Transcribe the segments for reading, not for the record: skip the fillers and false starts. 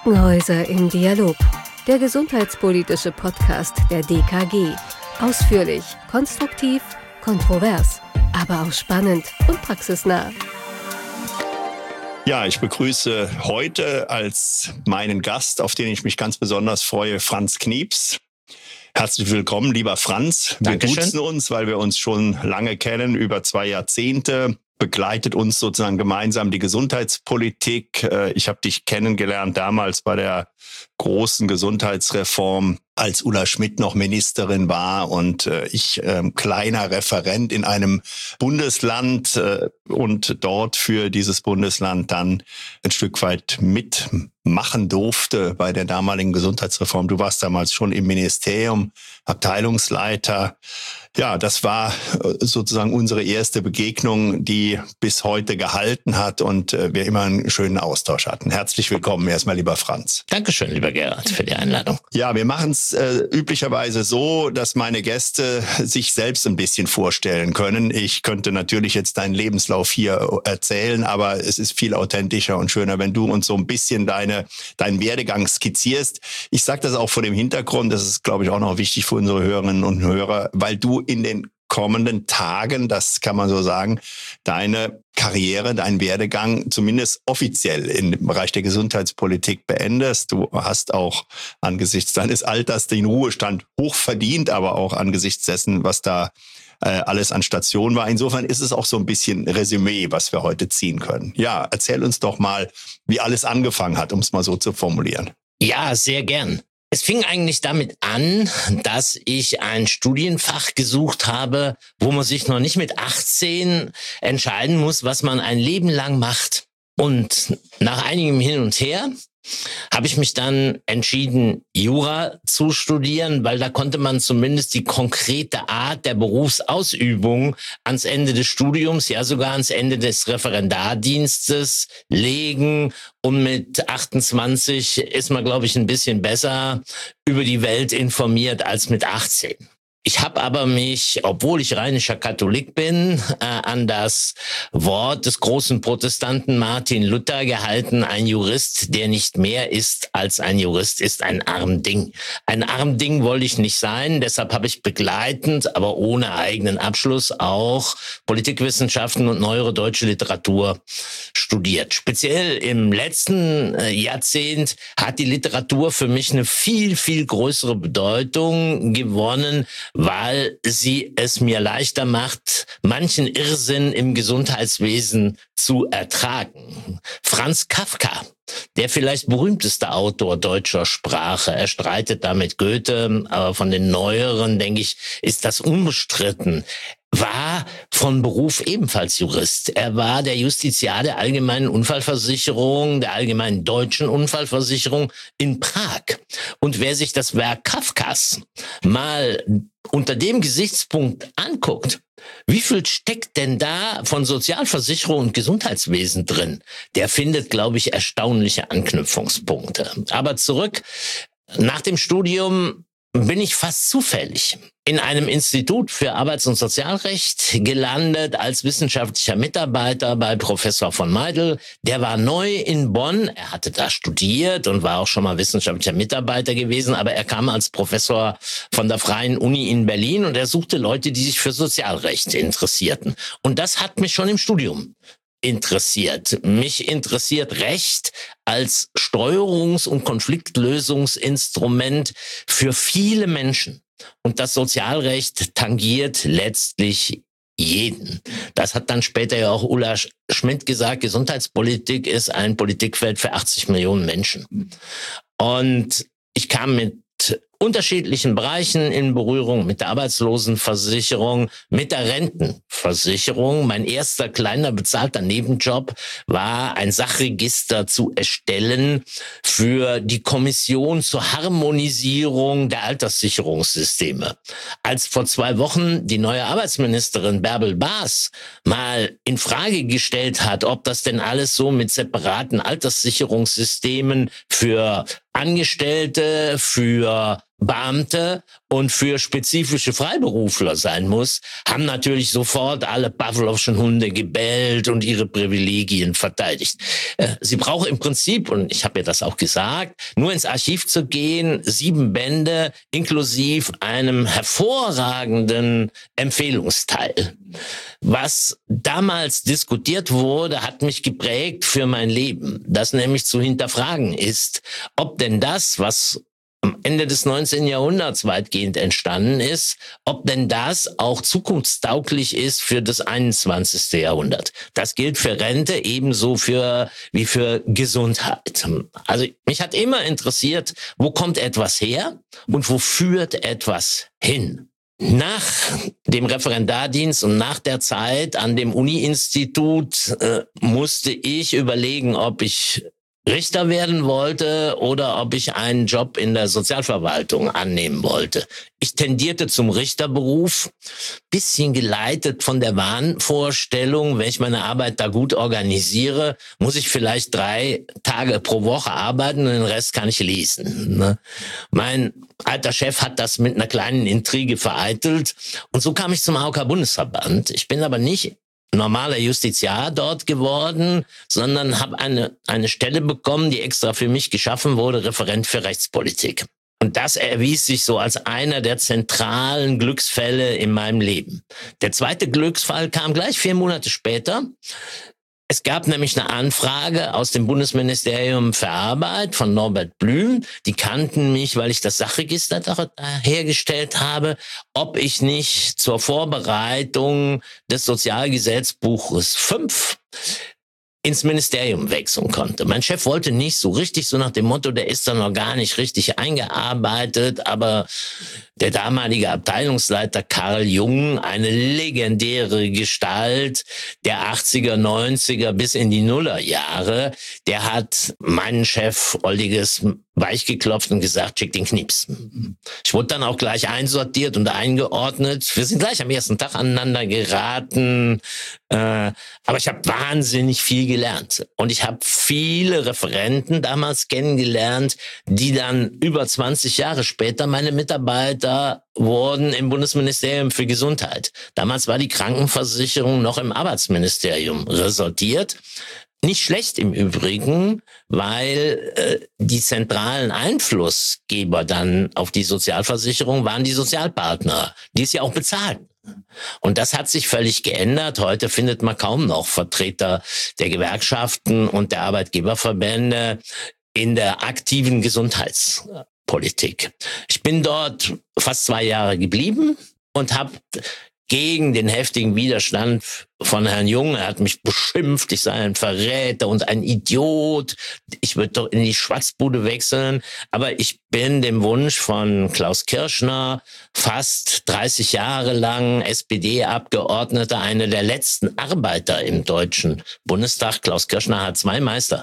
Krankenhäuser im Dialog, der gesundheitspolitische Podcast der DKG. Ausführlich, konstruktiv, kontrovers, aber auch spannend und praxisnah. Ja, ich begrüße heute als meinen Gast, auf den ich mich ganz besonders freue, Franz Knieps. Herzlich willkommen, lieber Franz. Wir duzen uns, weil wir uns schon lange kennen, über 2 Jahrzehnte. Begleitet uns sozusagen gemeinsam die Gesundheitspolitik. Ich habe dich kennengelernt damals bei der großen Gesundheitsreform, als Ulla Schmidt noch Ministerin war und ich kleiner Referent in einem Bundesland und dort für dieses Bundesland dann ein Stück weit mitmachen durfte bei der damaligen Gesundheitsreform. Du warst damals schon im Ministerium, Abteilungsleiter. Ja, das war sozusagen unsere erste Begegnung, die bis heute gehalten hat und wir immer einen schönen Austausch hatten. Herzlich willkommen erstmal, lieber Franz. Dankeschön, lieber Gerhard, für die Einladung. Ja, wir machen es üblicherweise so, dass meine Gäste sich selbst ein bisschen vorstellen können. Ich könnte natürlich jetzt deinen Lebenslauf hier erzählen, aber es ist viel authentischer und schöner, wenn du uns so ein bisschen deinen Werdegang skizzierst. Ich sage das auch vor dem Hintergrund, das ist, glaube ich, auch noch wichtig für unsere Hörerinnen und Hörer, weil du in den kommenden Tagen, das kann man so sagen, deine Karriere, deinen Werdegang zumindest offiziell im Bereich der Gesundheitspolitik beendest. Du hast auch angesichts deines Alters den Ruhestand hoch verdient, aber auch angesichts dessen, was da alles an Stationen war. Insofern ist es auch so ein bisschen Resümee, was wir heute ziehen können. Ja, erzähl uns doch mal, wie alles angefangen hat, um es mal so zu formulieren. Ja, sehr gern. Es fing eigentlich damit an, dass ich ein Studienfach gesucht habe, wo man sich noch nicht mit 18 entscheiden muss, was man ein Leben lang macht. Und nach einigem Hin und Her habe ich mich dann entschieden, Jura zu studieren, weil da konnte man zumindest die konkrete Art der Berufsausübung ans Ende des Studiums, ja sogar ans Ende des Referendardienstes legen. Und mit 28 ist man, glaube ich, ein bisschen besser über die Welt informiert als mit 18. Ich habe aber mich, obwohl ich rheinischer Katholik bin, an das Wort des großen Protestanten Martin Luther gehalten: Ein Jurist, der nicht mehr ist als ein Jurist, ist ein Armding. Ein Armding wollte ich nicht sein, deshalb habe ich begleitend, aber ohne eigenen Abschluss auch Politikwissenschaften und neuere deutsche Literatur studiert. Speziell im letzten Jahrzehnt hat die Literatur für mich eine viel, viel größere Bedeutung gewonnen, weil sie es mir leichter macht, manchen Irrsinn im Gesundheitswesen zu ertragen. Franz Kafka, der vielleicht berühmteste Autor deutscher Sprache, er streitet damit Goethe, aber von den Neueren, denke ich, ist das unbestritten, war von Beruf ebenfalls Jurist. Er war der Justiziar der Allgemeinen Unfallversicherung, der Allgemeinen Deutschen Unfallversicherung in Prag. Und wer sich das Werk Kafkas mal unter dem Gesichtspunkt anguckt, wie viel steckt denn da von Sozialversicherung und Gesundheitswesen drin? Der findet, glaube ich, erstaunliche Anknüpfungspunkte. Aber zurück, nach dem Studium bin ich fast zufällig in einem Institut für Arbeits- und Sozialrecht gelandet als wissenschaftlicher Mitarbeiter bei Professor von Meidel. Der war neu in Bonn, er hatte da studiert und war auch schon mal wissenschaftlicher Mitarbeiter gewesen, aber er kam als Professor von der Freien Uni in Berlin und er suchte Leute, die sich für Sozialrecht interessierten. Und das hat mich schon im Studium interessiert. Mich interessiert Recht als Steuerungs- und Konfliktlösungsinstrument für viele Menschen. Und das Sozialrecht tangiert letztlich jeden. Das hat dann später ja auch Ulla Schmidt gesagt, Gesundheitspolitik ist ein Politikfeld für 80 Millionen Menschen. Und ich kam mit unterschiedlichen Bereichen in Berührung, mit der Arbeitslosenversicherung, mit der Rentenversicherung. Mein erster kleiner bezahlter Nebenjob war, ein Sachregister zu erstellen für die Kommission zur Harmonisierung der Alterssicherungssysteme. Als vor 2 Wochen die neue Arbeitsministerin Bärbel Baas mal in Frage gestellt hat, ob das denn alles so mit separaten Alterssicherungssystemen für Angestellte, für Beamte und für spezifische Freiberufler sein muss, haben natürlich sofort alle Pavlovschen Hunde gebellt und ihre Privilegien verteidigt. Sie braucht im Prinzip, und ich habe ihr das auch gesagt, nur ins Archiv zu gehen, 7 Bände inklusive einem hervorragenden Empfehlungsteil. Was damals diskutiert wurde, hat mich geprägt für mein Leben. Das nämlich zu hinterfragen ist, ob denn das, was am Ende des 19. Jahrhunderts weitgehend entstanden ist, ob denn das auch zukunftstauglich ist für das 21. Jahrhundert. Das gilt für Rente ebenso wie für Gesundheit. Also mich hat immer interessiert, wo kommt etwas her und wo führt etwas hin? Nach dem Referendardienst und nach der Zeit an dem Uni-Institut musste ich überlegen, ob ich Richter werden wollte oder ob ich einen Job in der Sozialverwaltung annehmen wollte. Ich tendierte zum Richterberuf, bisschen geleitet von der Wahnvorstellung, wenn ich meine Arbeit da gut organisiere, muss ich vielleicht 3 Tage pro Woche arbeiten und den Rest kann ich lesen. Mein alter Chef hat das mit einer kleinen Intrige vereitelt und so kam ich zum AOK-Bundesverband. Ich bin aber nicht normaler Justiziar dort geworden, sondern habe eine Stelle bekommen, die extra für mich geschaffen wurde, Referent für Rechtspolitik. Und das erwies sich so als einer der zentralen Glücksfälle in meinem Leben. Der zweite Glücksfall kam gleich 4 Monate später. Es gab nämlich eine Anfrage aus dem Bundesministerium für Arbeit von Norbert Blüm. Die kannten mich, weil ich das Sachregister hergestellt habe, ob ich nicht zur Vorbereitung des Sozialgesetzbuches 5 ins Ministerium wechseln konnte. Mein Chef wollte nicht so richtig, so nach dem Motto, der ist da noch gar nicht richtig eingearbeitet, aber der damalige Abteilungsleiter Karl Jung, eine legendäre Gestalt der 80er, 90er bis in die Nullerjahre, der hat meinen Chef Oldiges weichgeklopft und gesagt, schick den Knieps. Ich wurde dann auch gleich einsortiert und eingeordnet. Wir sind gleich am ersten Tag aneinander geraten, aber ich habe wahnsinnig viel gelernt. Und ich habe viele Referenten damals kennengelernt, die dann über 20 Jahre später meine Mitarbeiter wurden im Bundesministerium für Gesundheit. Damals war die Krankenversicherung noch im Arbeitsministerium resortiert. Nicht schlecht im Übrigen, weil die zentralen Einflussgeber dann auf die Sozialversicherung waren die Sozialpartner, die es ja auch bezahlen. Und das hat sich völlig geändert. Heute findet man kaum noch Vertreter der Gewerkschaften und der Arbeitgeberverbände in der aktiven Gesundheitspolitik. Ich bin dort fast 2 Jahre geblieben und habe gegen den heftigen Widerstand von Herrn Jung, er hat mich beschimpft, ich sei ein Verräter und ein Idiot, ich würde doch in die Schwarzbude wechseln, aber ich bin dem Wunsch von Klaus Kirschner, fast 30 Jahre lang SPD-Abgeordneter, einer der letzten Arbeiter im Deutschen Bundestag. Klaus Kirschner hat 2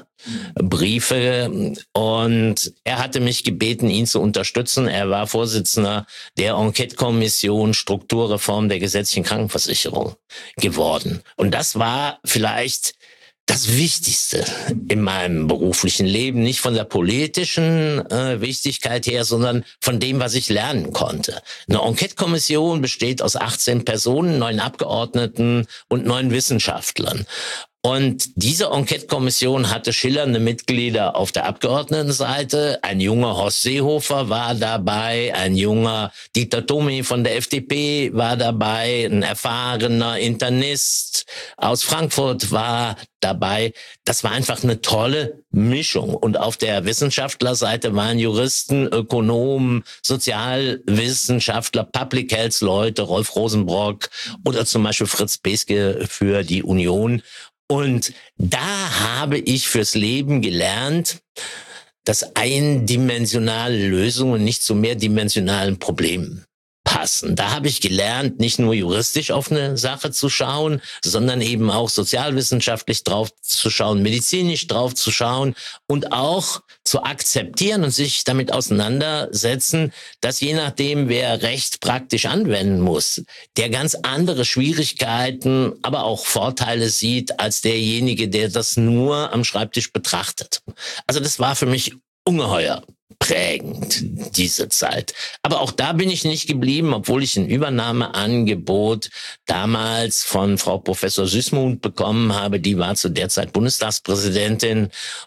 Meisterbriefe und er hatte mich gebeten, ihn zu unterstützen. Er war Vorsitzender der Enquete-Kommission Strukturreform der gesetzlichen Krankenversicherung geworden. Und das war vielleicht das Wichtigste in meinem beruflichen Leben, nicht von der politischen Wichtigkeit her, sondern von dem, was ich lernen konnte. Eine Enquete-Kommission besteht aus 18 Personen, 9 Abgeordneten und 9 Wissenschaftlern. Und diese Enquete-Kommission hatte schillernde Mitglieder auf der Abgeordnetenseite. Ein junger Horst Seehofer war dabei, ein junger Dieter Thomi von der FDP war dabei, ein erfahrener Internist aus Frankfurt war dabei. Das war einfach eine tolle Mischung. Und auf der Wissenschaftlerseite waren Juristen, Ökonomen, Sozialwissenschaftler, Public Health Leute, Rolf Rosenbrock oder zum Beispiel Fritz Beske für die Union. Und da habe ich fürs Leben gelernt, dass eindimensionale Lösungen nicht zu mehrdimensionalen Problemen passen. Da habe ich gelernt, nicht nur juristisch auf eine Sache zu schauen, sondern eben auch sozialwissenschaftlich drauf zu schauen, medizinisch drauf zu schauen und auch zu akzeptieren und sich damit auseinandersetzen, dass je nachdem, wer Recht praktisch anwenden muss, der ganz andere Schwierigkeiten, aber auch Vorteile sieht als derjenige, der das nur am Schreibtisch betrachtet. Also das war für mich ungeheuer prägend, diese Zeit. Aber auch da bin ich nicht geblieben, obwohl ich ein Übernahmeangebot damals von Frau Professor Süßmuth bekommen habe. Die war zu der Zeit Bundestagspräsidentin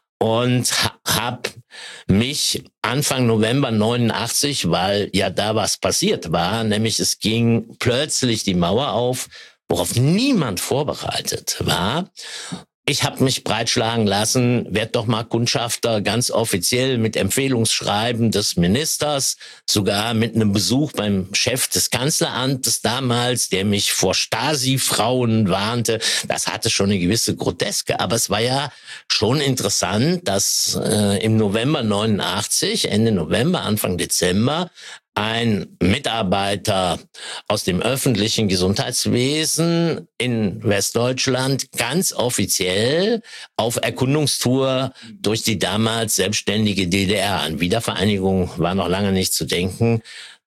und habe mich Anfang November 89, weil ja da was passiert war, nämlich es ging plötzlich die Mauer auf, worauf niemand vorbereitet war. Ich habe mich breitschlagen lassen, werd doch mal Kundschafter, ganz offiziell mit Empfehlungsschreiben des Ministers, sogar mit einem Besuch beim Chef des Kanzleramtes damals, der mich vor Stasi-Frauen warnte. Das hatte schon eine gewisse Groteske, aber es war ja schon interessant, dass im November 89, Ende November, Anfang Dezember, ein Mitarbeiter aus dem öffentlichen Gesundheitswesen in Westdeutschland ganz offiziell auf Erkundungstour durch die damals selbstständige DDR, an Wiedervereinigung war noch lange nicht zu denken,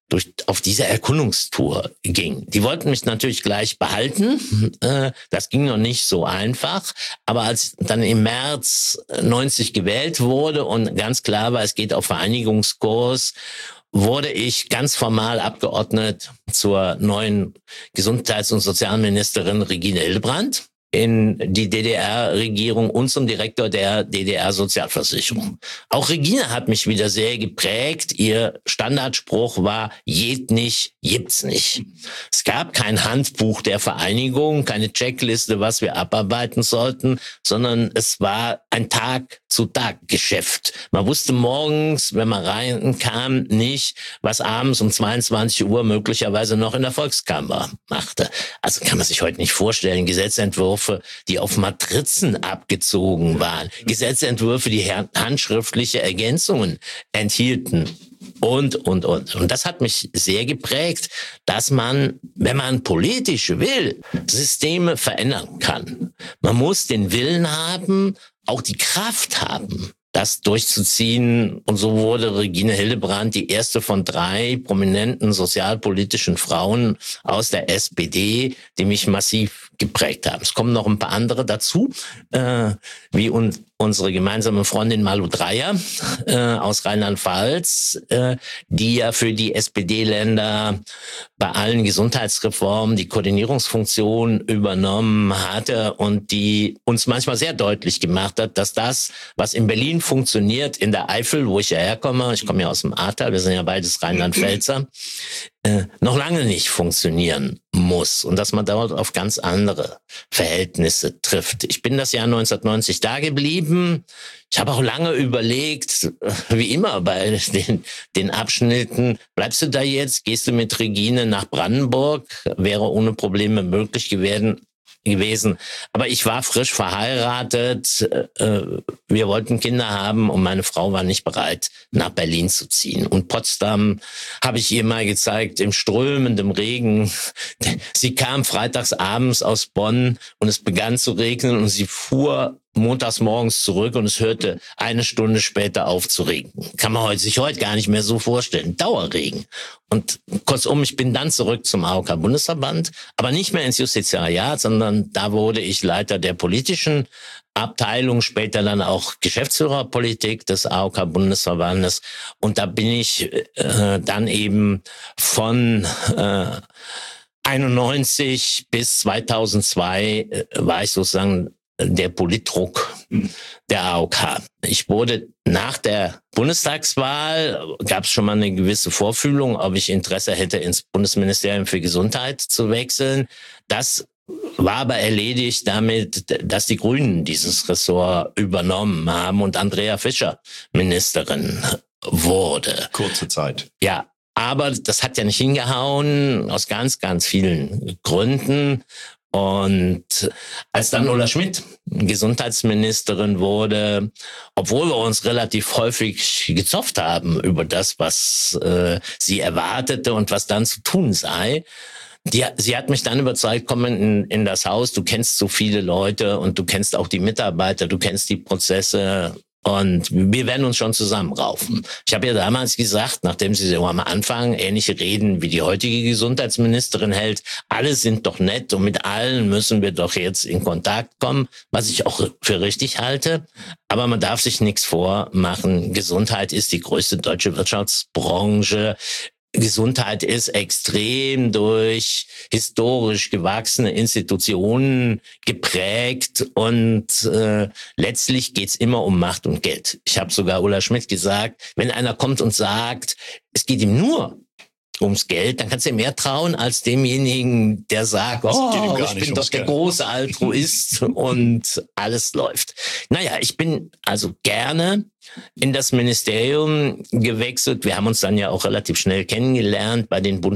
auf diese Erkundungstour ging. Die wollten mich natürlich gleich behalten. Das ging noch nicht so einfach. Aber als dann im März 90 gewählt wurde und ganz klar war, es geht auf Vereinigungskurs, wurde ich ganz formal abgeordnet zur neuen Gesundheits- und Sozialministerin Regine Hildebrandt in die DDR-Regierung und zum Direktor der DDR-Sozialversicherung. Auch Regine hat mich wieder sehr geprägt. Ihr Standardspruch war, geht nicht, gibt's nicht. Es gab kein Handbuch der Vereinigung, keine Checkliste, was wir abarbeiten sollten, sondern es war ein Tag-zu-Tag-Geschäft. Man wusste morgens, wenn man reinkam, nicht, was abends um 22 Uhr möglicherweise noch in der Volkskammer machte. Also kann man sich heute nicht vorstellen, Gesetzentwürfe, die auf Matrizen abgezogen waren, Gesetzentwürfe, die handschriftliche Ergänzungen enthielten und. Und das hat mich sehr geprägt, dass man, wenn man politisch will, Systeme verändern kann. Man muss den Willen haben, auch die Kraft haben, das durchzuziehen. Und so wurde Regine Hildebrandt die erste von 3 prominenten sozialpolitischen Frauen aus der SPD, die mich massiv geprägt haben. Es kommen noch ein paar andere dazu, wie unsere gemeinsame Freundin Malu Dreyer aus Rheinland-Pfalz, die ja für die SPD-Länder bei allen Gesundheitsreformen die Koordinierungsfunktion übernommen hatte und die uns manchmal sehr deutlich gemacht hat, dass das, was in Berlin funktioniert, in der Eifel, wo ich ja herkomme, ich komme ja aus dem Ahrtal, wir sind ja beides Rheinland-Pfälzer, noch lange nicht funktionieren muss und dass man dort auf ganz andere Verhältnisse trifft. Ich bin das Jahr 1990 da geblieben. Ich habe auch lange überlegt, wie immer bei den Abschnitten, bleibst du da jetzt, gehst du mit Regine nach Brandenburg, wäre ohne Probleme möglich gewesen. Aber ich war frisch verheiratet, wir wollten Kinder haben und meine Frau war nicht bereit, nach Berlin zu ziehen. Und Potsdam habe ich ihr mal gezeigt, im strömenden Regen. Sie kam freitags abends aus Bonn und es begann zu regnen und sie fuhr montags morgens zurück und es hörte 1 Stunde später auf zu regnen. Kann man sich heute gar nicht mehr so vorstellen. Dauerregen. Und kurzum, ich bin dann zurück zum AOK-Bundesverband, aber nicht mehr ins Justizariat, sondern da wurde ich Leiter der politischen Abteilung, später dann auch Geschäftsführerpolitik des AOK-Bundesverbandes. Und da bin ich dann eben von 91 bis 2002 war ich sozusagen der Politdruck der AOK. Ich wurde nach der Bundestagswahl, gab es schon mal eine gewisse Vorfühlung, ob ich Interesse hätte, ins Bundesministerium für Gesundheit zu wechseln. Das war aber erledigt damit, dass die Grünen dieses Ressort übernommen haben und Andrea Fischer Ministerin wurde. Kurze Zeit. Ja. Aber das hat ja nicht hingehauen, aus ganz, ganz vielen Gründen. Und als dann Ulla Schmidt Gesundheitsministerin wurde, obwohl wir uns relativ häufig gezofft haben über das, was sie erwartete und was dann zu tun sei, sie hat mich dann überzeugt, komm in das Haus, du kennst so viele Leute und du kennst auch die Mitarbeiter, du kennst die Prozesse Und wir werden uns schon zusammenraufen. Ich habe ja damals gesagt, nachdem sie so am Anfang ähnliche Reden wie die heutige Gesundheitsministerin hält, alle sind doch nett und mit allen müssen wir doch jetzt in Kontakt kommen, was ich auch für richtig halte. Aber man darf sich nichts vormachen. Gesundheit ist die größte deutsche Wirtschaftsbranche. Gesundheit ist extrem durch historisch gewachsene Institutionen geprägt und letztlich geht's immer um Macht und Geld. Ich habe sogar Ulla Schmidt gesagt, wenn einer kommt und sagt, es geht ihm nur ums Geld, dann kannst du ihm mehr trauen als demjenigen, der sagt, ich bin doch der große Altruist und alles läuft. Naja, ich bin also gerne in das Ministerium gewechselt. Wir haben uns dann ja auch relativ schnell kennengelernt bei den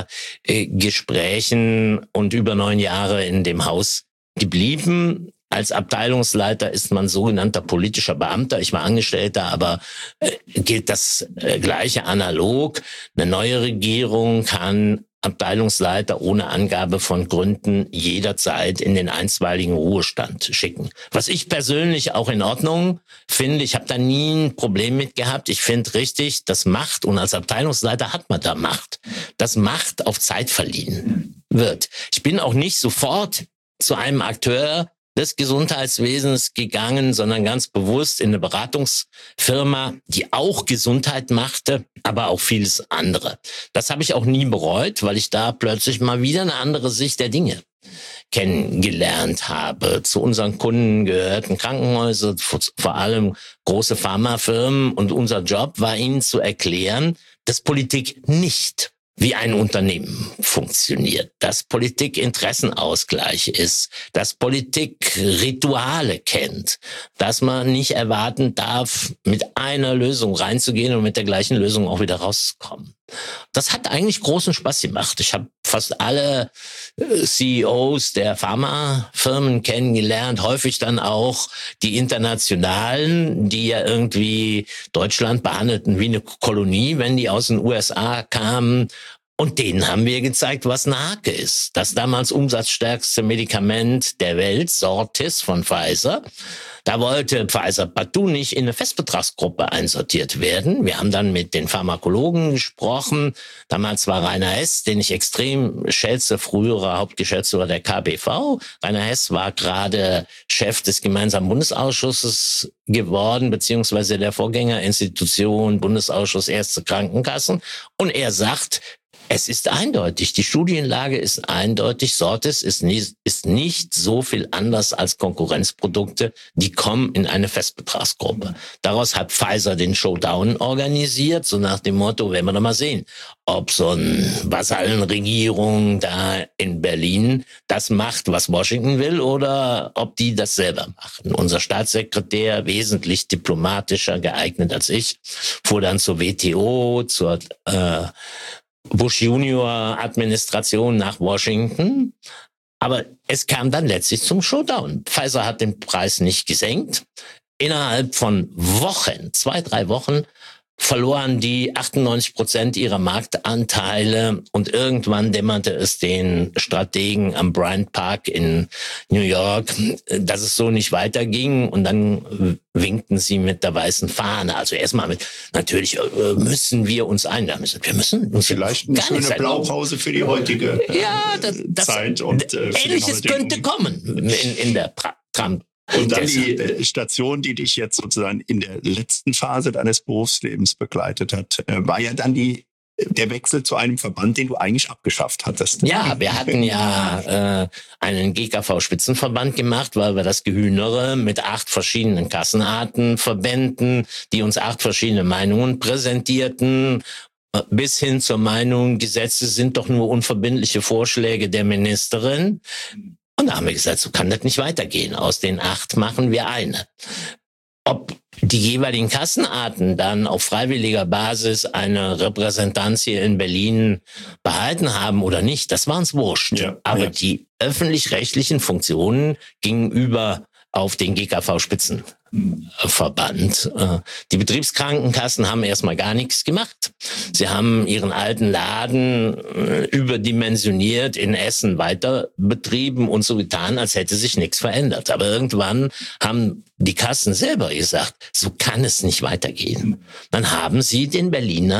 Bund-Länder-Gesprächen und über 9 Jahre in dem Haus geblieben. Als Abteilungsleiter ist man sogenannter politischer Beamter. Ich war Angestellter, aber gilt das Gleiche analog. Eine neue Regierung kann Abteilungsleiter ohne Angabe von Gründen jederzeit in den einstweiligen Ruhestand schicken. Was ich persönlich auch in Ordnung finde, ich habe da nie ein Problem mit gehabt. Ich finde richtig, das Macht, und als Abteilungsleiter hat man da Macht, dass Macht auf Zeit verliehen wird. Ich bin auch nicht sofort zu einem Akteur des Gesundheitswesens gegangen, sondern ganz bewusst in eine Beratungsfirma, die auch Gesundheit machte, aber auch vieles andere. Das habe ich auch nie bereut, weil ich da plötzlich mal wieder eine andere Sicht der Dinge kennengelernt habe. Zu unseren Kunden gehörten Krankenhäuser, vor allem große Pharmafirmen, und unser Job war ihnen zu erklären, dass Politik nicht wie ein Unternehmen funktioniert, dass Politik Interessenausgleich ist, dass Politik Rituale kennt, dass man nicht erwarten darf, mit einer Lösung reinzugehen und mit der gleichen Lösung auch wieder rauszukommen. Das hat eigentlich großen Spaß gemacht. Ich habe fast alle CEOs der Pharmafirmen kennengelernt, häufig dann auch die internationalen, die ja irgendwie Deutschland behandelten wie eine Kolonie, wenn die aus den USA kamen. Und denen haben wir gezeigt, was eine Hake ist. Das damals umsatzstärkste Medikament der Welt, Sortis von Pfizer. Da wollte Pfizer partout nicht in eine Festbetragsgruppe einsortiert werden. Wir haben dann mit den Pharmakologen gesprochen. Damals war Rainer Hess, den ich extrem schätze, früherer Hauptgeschäftsführer der KBV. Rainer Hess war gerade Chef des gemeinsamen Bundesausschusses geworden, beziehungsweise der Vorgängerinstitution Bundesausschuss Ärzte Krankenkassen. Und er sagt, es ist eindeutig, die Studienlage ist eindeutig, Sortis ist nicht so viel anders als Konkurrenzprodukte, die kommen in eine Festbetragsgruppe. Daraus hat Pfizer den Showdown organisiert, so nach dem Motto, werden wir doch mal sehen, ob so eine Vasallenregierung da in Berlin das macht, was Washington will, oder ob die das selber machen. Unser Staatssekretär, wesentlich diplomatischer geeignet als ich, fuhr dann zur WTO, zur Bush-Junior-Administration nach Washington. Aber es kam dann letztlich zum Showdown. Pfizer hat den Preis nicht gesenkt. Innerhalb von Wochen, 2-3 Wochen, verloren die 98% ihrer Marktanteile, und irgendwann dämmerte es den Strategen am Bryant Park in New York, dass es so nicht weiterging, und dann winkten sie mit der weißen Fahne. Also erstmal mit, natürlich müssen wir uns einladen. Wir müssen uns vielleicht eine schöne Blaupause für die heutige Zeit. Und Ähnliches könnte kommen in der Trump. Und dann die Station, die dich jetzt sozusagen in der letzten Phase deines Berufslebens begleitet hat, war ja dann der Wechsel zu einem Verband, den du eigentlich abgeschafft hattest. Ja, wir hatten ja einen GKV-Spitzenverband gemacht, weil wir das Gehühnere mit 8 verschiedenen Kassenarten, Verbänden, die uns 8 verschiedene Meinungen präsentierten, bis hin zur Meinung, Gesetze sind doch nur unverbindliche Vorschläge der Ministerin. Und da haben wir gesagt, so kann das nicht weitergehen. Aus den 8 machen wir eine. Ob die jeweiligen Kassenarten dann auf freiwilliger Basis eine Repräsentanz hier in Berlin behalten haben oder nicht, das war uns wurscht. Ja, aber die öffentlich-rechtlichen Funktionen gingen über auf den GKV-Spitzenverband. Verband. Die Betriebskrankenkassen haben erstmal gar nichts gemacht. Sie haben ihren alten Laden überdimensioniert in Essen weiter betrieben und so getan, als hätte sich nichts verändert. Aber irgendwann haben die Kassen selber gesagt, so kann es nicht weitergehen. Dann haben sie den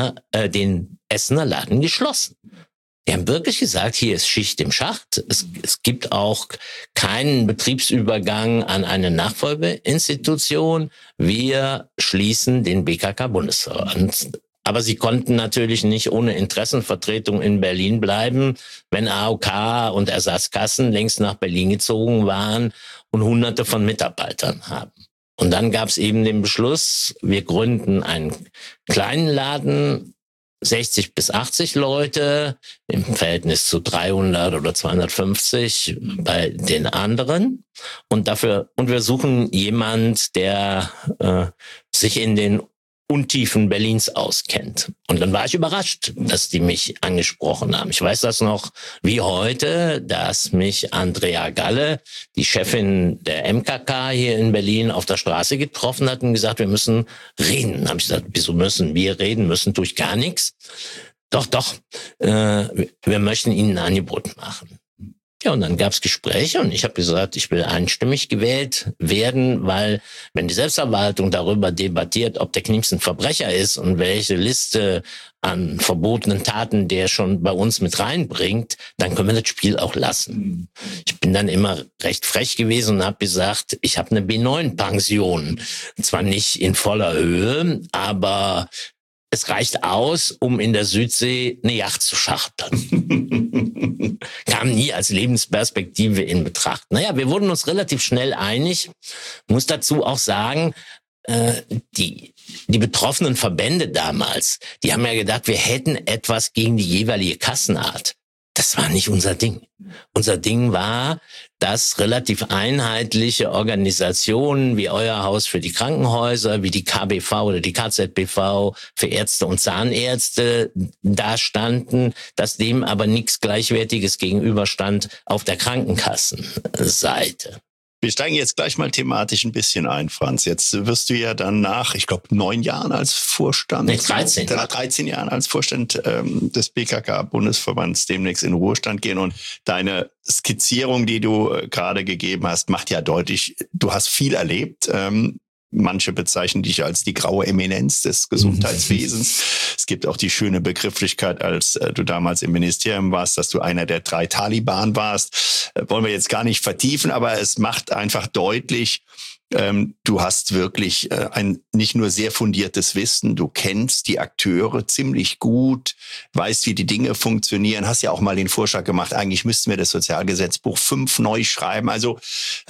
Essener Laden geschlossen. Die haben wirklich gesagt, hier ist Schicht im Schacht. Es gibt auch keinen Betriebsübergang an eine Nachfolgeinstitution. Wir schließen den BKK-Bundesverband. Aber sie konnten natürlich nicht ohne Interessenvertretung in Berlin bleiben, wenn AOK und Ersatzkassen längst nach Berlin gezogen waren und Hunderte von Mitarbeitern haben. Und dann gab es eben den Beschluss, wir gründen einen kleinen Laden, 60 bis 80 Leute im Verhältnis zu 300 oder 250 bei den anderen. Und wir suchen jemand, der sich in den Untiefen Berlins auskennt. Und dann war ich überrascht, dass die mich angesprochen haben. Ich weiß das noch wie heute, dass mich Andrea Galle, die Chefin der MKK hier in Berlin, auf der Straße getroffen hat und gesagt, wir müssen reden. Dann habe ich gesagt, wieso müssen wir reden? Müssen durch gar nichts. Doch, wir möchten Ihnen ein Angebot machen. Ja, und dann gab's Gespräche und ich habe gesagt, ich will einstimmig gewählt werden, weil wenn die Selbstverwaltung darüber debattiert, ob der Knieps ein Verbrecher ist und welche Liste an verbotenen Taten der schon bei uns mit reinbringt, dann können wir das Spiel auch lassen. Ich bin dann immer recht frech gewesen und habe gesagt, ich habe eine B9-Pension. Zwar nicht in voller Höhe, aber es reicht aus, um in der Südsee eine Yacht zu chartern. Kam nie als Lebensperspektive in Betracht. Naja, wir wurden uns relativ schnell einig. Muss dazu auch sagen, die betroffenen Verbände damals, die haben ja gedacht, wir hätten etwas gegen die jeweilige Kassenart. Das war nicht unser Ding. Unser Ding war, dass relativ einheitliche Organisationen wie euer Haus für die Krankenhäuser, wie die KBV oder die KZBV für Ärzte und Zahnärzte da standen, dass dem aber nichts Gleichwertiges gegenüberstand auf der Krankenkassenseite. Wir steigen jetzt gleich mal thematisch ein bisschen ein, Franz. Jetzt wirst du ja dann nach, ich glaube, 9 Jahren als Vorstand. 13 Jahren als Vorstand des BKK-Bundesverbands demnächst in Ruhestand gehen. Und deine Skizzierung, die du gerade gegeben hast, macht ja deutlich, du hast viel erlebt. Manche bezeichnen dich als die graue Eminenz des Gesundheitswesens. Es gibt auch die schöne Begrifflichkeit, als du damals im Ministerium warst, dass du einer der 3 Taliban warst. Wollen wir jetzt gar nicht vertiefen, aber es macht einfach deutlich, du hast wirklich ein nicht nur sehr fundiertes Wissen, du kennst die Akteure ziemlich gut, weißt, wie die Dinge funktionieren, hast ja auch mal den Vorschlag gemacht, eigentlich müssten wir das Sozialgesetzbuch 5 neu schreiben. Also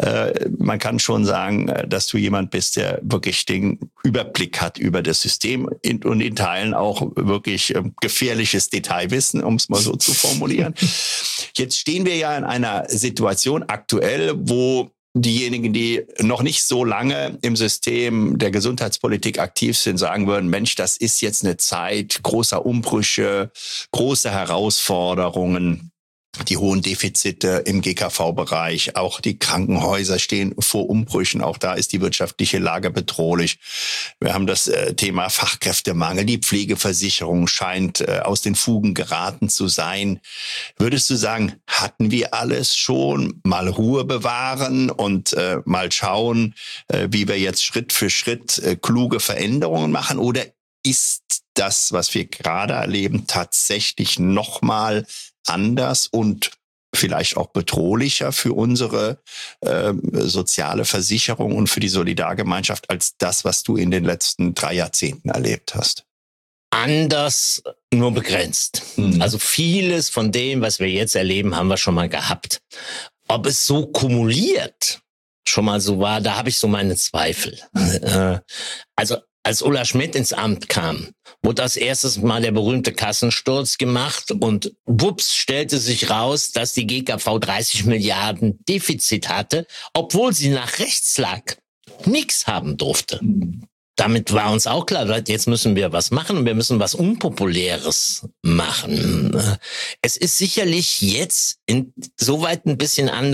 man kann schon sagen, dass du jemand bist, der wirklich den Überblick hat über das System und in Teilen auch wirklich gefährliches Detailwissen, um es mal so zu formulieren. Jetzt stehen wir ja in einer Situation aktuell, wo diejenigen, die noch nicht so lange im System der Gesundheitspolitik aktiv sind, sagen würden, Mensch, das ist jetzt eine Zeit großer Umbrüche, große Herausforderungen. Die hohen Defizite im GKV-Bereich, auch die Krankenhäuser stehen vor Umbrüchen. Auch da ist die wirtschaftliche Lage bedrohlich. Wir haben das Thema Fachkräftemangel. Die Pflegeversicherung scheint aus den Fugen geraten zu sein. Würdest du sagen, hatten wir alles schon? Mal Ruhe bewahren und mal schauen, wie wir jetzt Schritt für Schritt kluge Veränderungen machen? Oder ist das, was wir gerade erleben, tatsächlich nochmal anders und vielleicht auch bedrohlicher für unsere soziale Versicherung und für die Solidargemeinschaft als das, was du in den letzten 3 Jahrzehnten erlebt hast? Anders, nur begrenzt. Also vieles von dem, was wir jetzt erleben, haben wir schon mal gehabt. Ob es so kumuliert schon mal so war, da habe ich so meine Zweifel. Also als Ulla Schmidt ins Amt kam, wurde als erstes mal der berühmte Kassensturz gemacht und wups stellte sich raus, dass die GKV 30 Milliarden Defizit hatte, obwohl sie nach rechts lag, nichts haben durfte. Damit war uns auch klar, jetzt müssen wir was machen und wir müssen was Unpopuläres machen. Es ist sicherlich jetzt insoweit ein bisschen anders,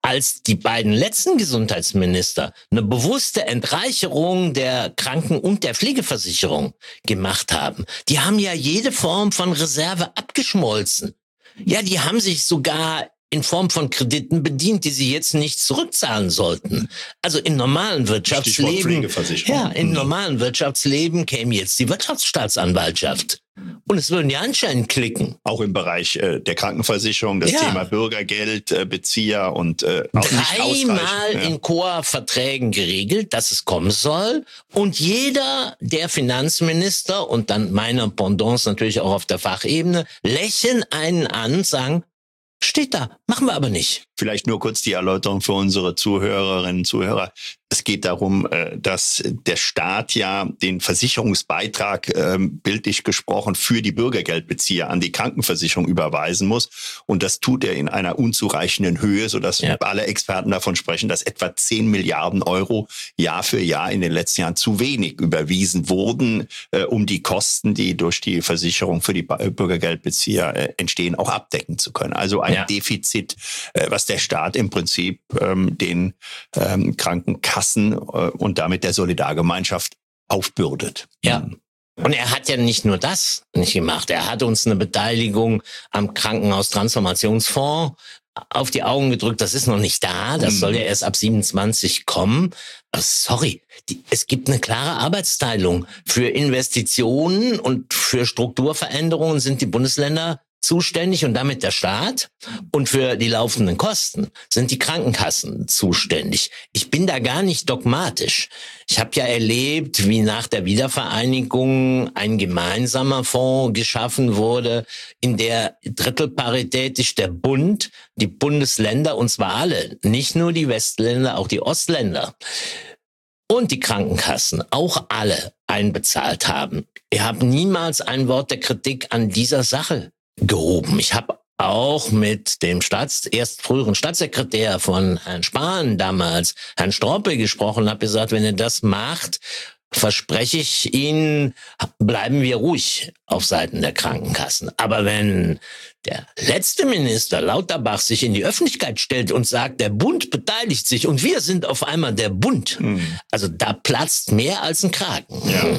als die beiden letzten Gesundheitsminister eine bewusste Entreicherung der Kranken- und der Pflegeversicherung gemacht haben, die haben ja jede Form von Reserve abgeschmolzen. Ja, die haben sich sogar in Form von Krediten bedient, die sie jetzt nicht zurückzahlen sollten. Also im normalen Wirtschaftsleben, normalen Wirtschaftsleben käme jetzt die Wirtschaftsstaatsanwaltschaft. Und es würden ja anscheinend klicken. Auch im Bereich der Krankenversicherung, das Thema Bürgergeld, Bezieher und auch nicht ausreichend. Dreimal in Koa-Verträgen geregelt, dass es kommen soll. Und jeder der Finanzminister und dann meine Pendants natürlich auch auf der Fachebene lächeln einen an, sagen, steht da, machen wir aber nicht. Vielleicht nur kurz die Erläuterung für unsere Zuhörerinnen und Zuhörer. Es geht darum, dass der Staat ja den Versicherungsbeitrag, bildlich gesprochen, für die Bürgergeldbezieher an die Krankenversicherung überweisen muss. Und das tut er in einer unzureichenden Höhe, sodass alle Experten davon sprechen, dass etwa 10 Milliarden Euro Jahr für Jahr in den letzten Jahren zu wenig überwiesen wurden, um die Kosten, die durch die Versicherung für die Bürgergeldbezieher entstehen, auch abdecken zu können. Also ein Defizit, was der Staat im Prinzip den Krankenkassen und damit der Solidargemeinschaft aufbürdet. Ja. Und er hat ja nicht nur das nicht gemacht. Er hat uns eine Beteiligung am Krankenhaustransformationsfonds auf die Augen gedrückt. Das ist noch nicht da. Das soll ja erst ab 27 kommen. Sorry, es gibt eine klare Arbeitsteilung. Für Investitionen und für Strukturveränderungen sind die Bundesländer zuständig und damit der Staat, und für die laufenden Kosten sind die Krankenkassen zuständig. Ich bin da gar nicht dogmatisch. Ich habe ja erlebt, wie nach der Wiedervereinigung ein gemeinsamer Fonds geschaffen wurde, in der drittelparitätisch der Bund, die Bundesländer, und zwar alle, nicht nur die Westländer, auch die Ostländer und die Krankenkassen, auch alle einbezahlt haben. Ich habe niemals ein Wort der Kritik an dieser Sache gehoben. Ich habe auch mit dem früheren Staatssekretär von Herrn Spahn damals, Herrn Stroppe, gesprochen, habe gesagt, wenn er das macht, verspreche ich Ihnen, bleiben wir ruhig auf Seiten der Krankenkassen. Aber wenn der letzte Minister Lauterbach sich in die Öffentlichkeit stellt und sagt, der Bund beteiligt sich und wir sind auf einmal der Bund, also da platzt mehr als ein Kragen. Ja.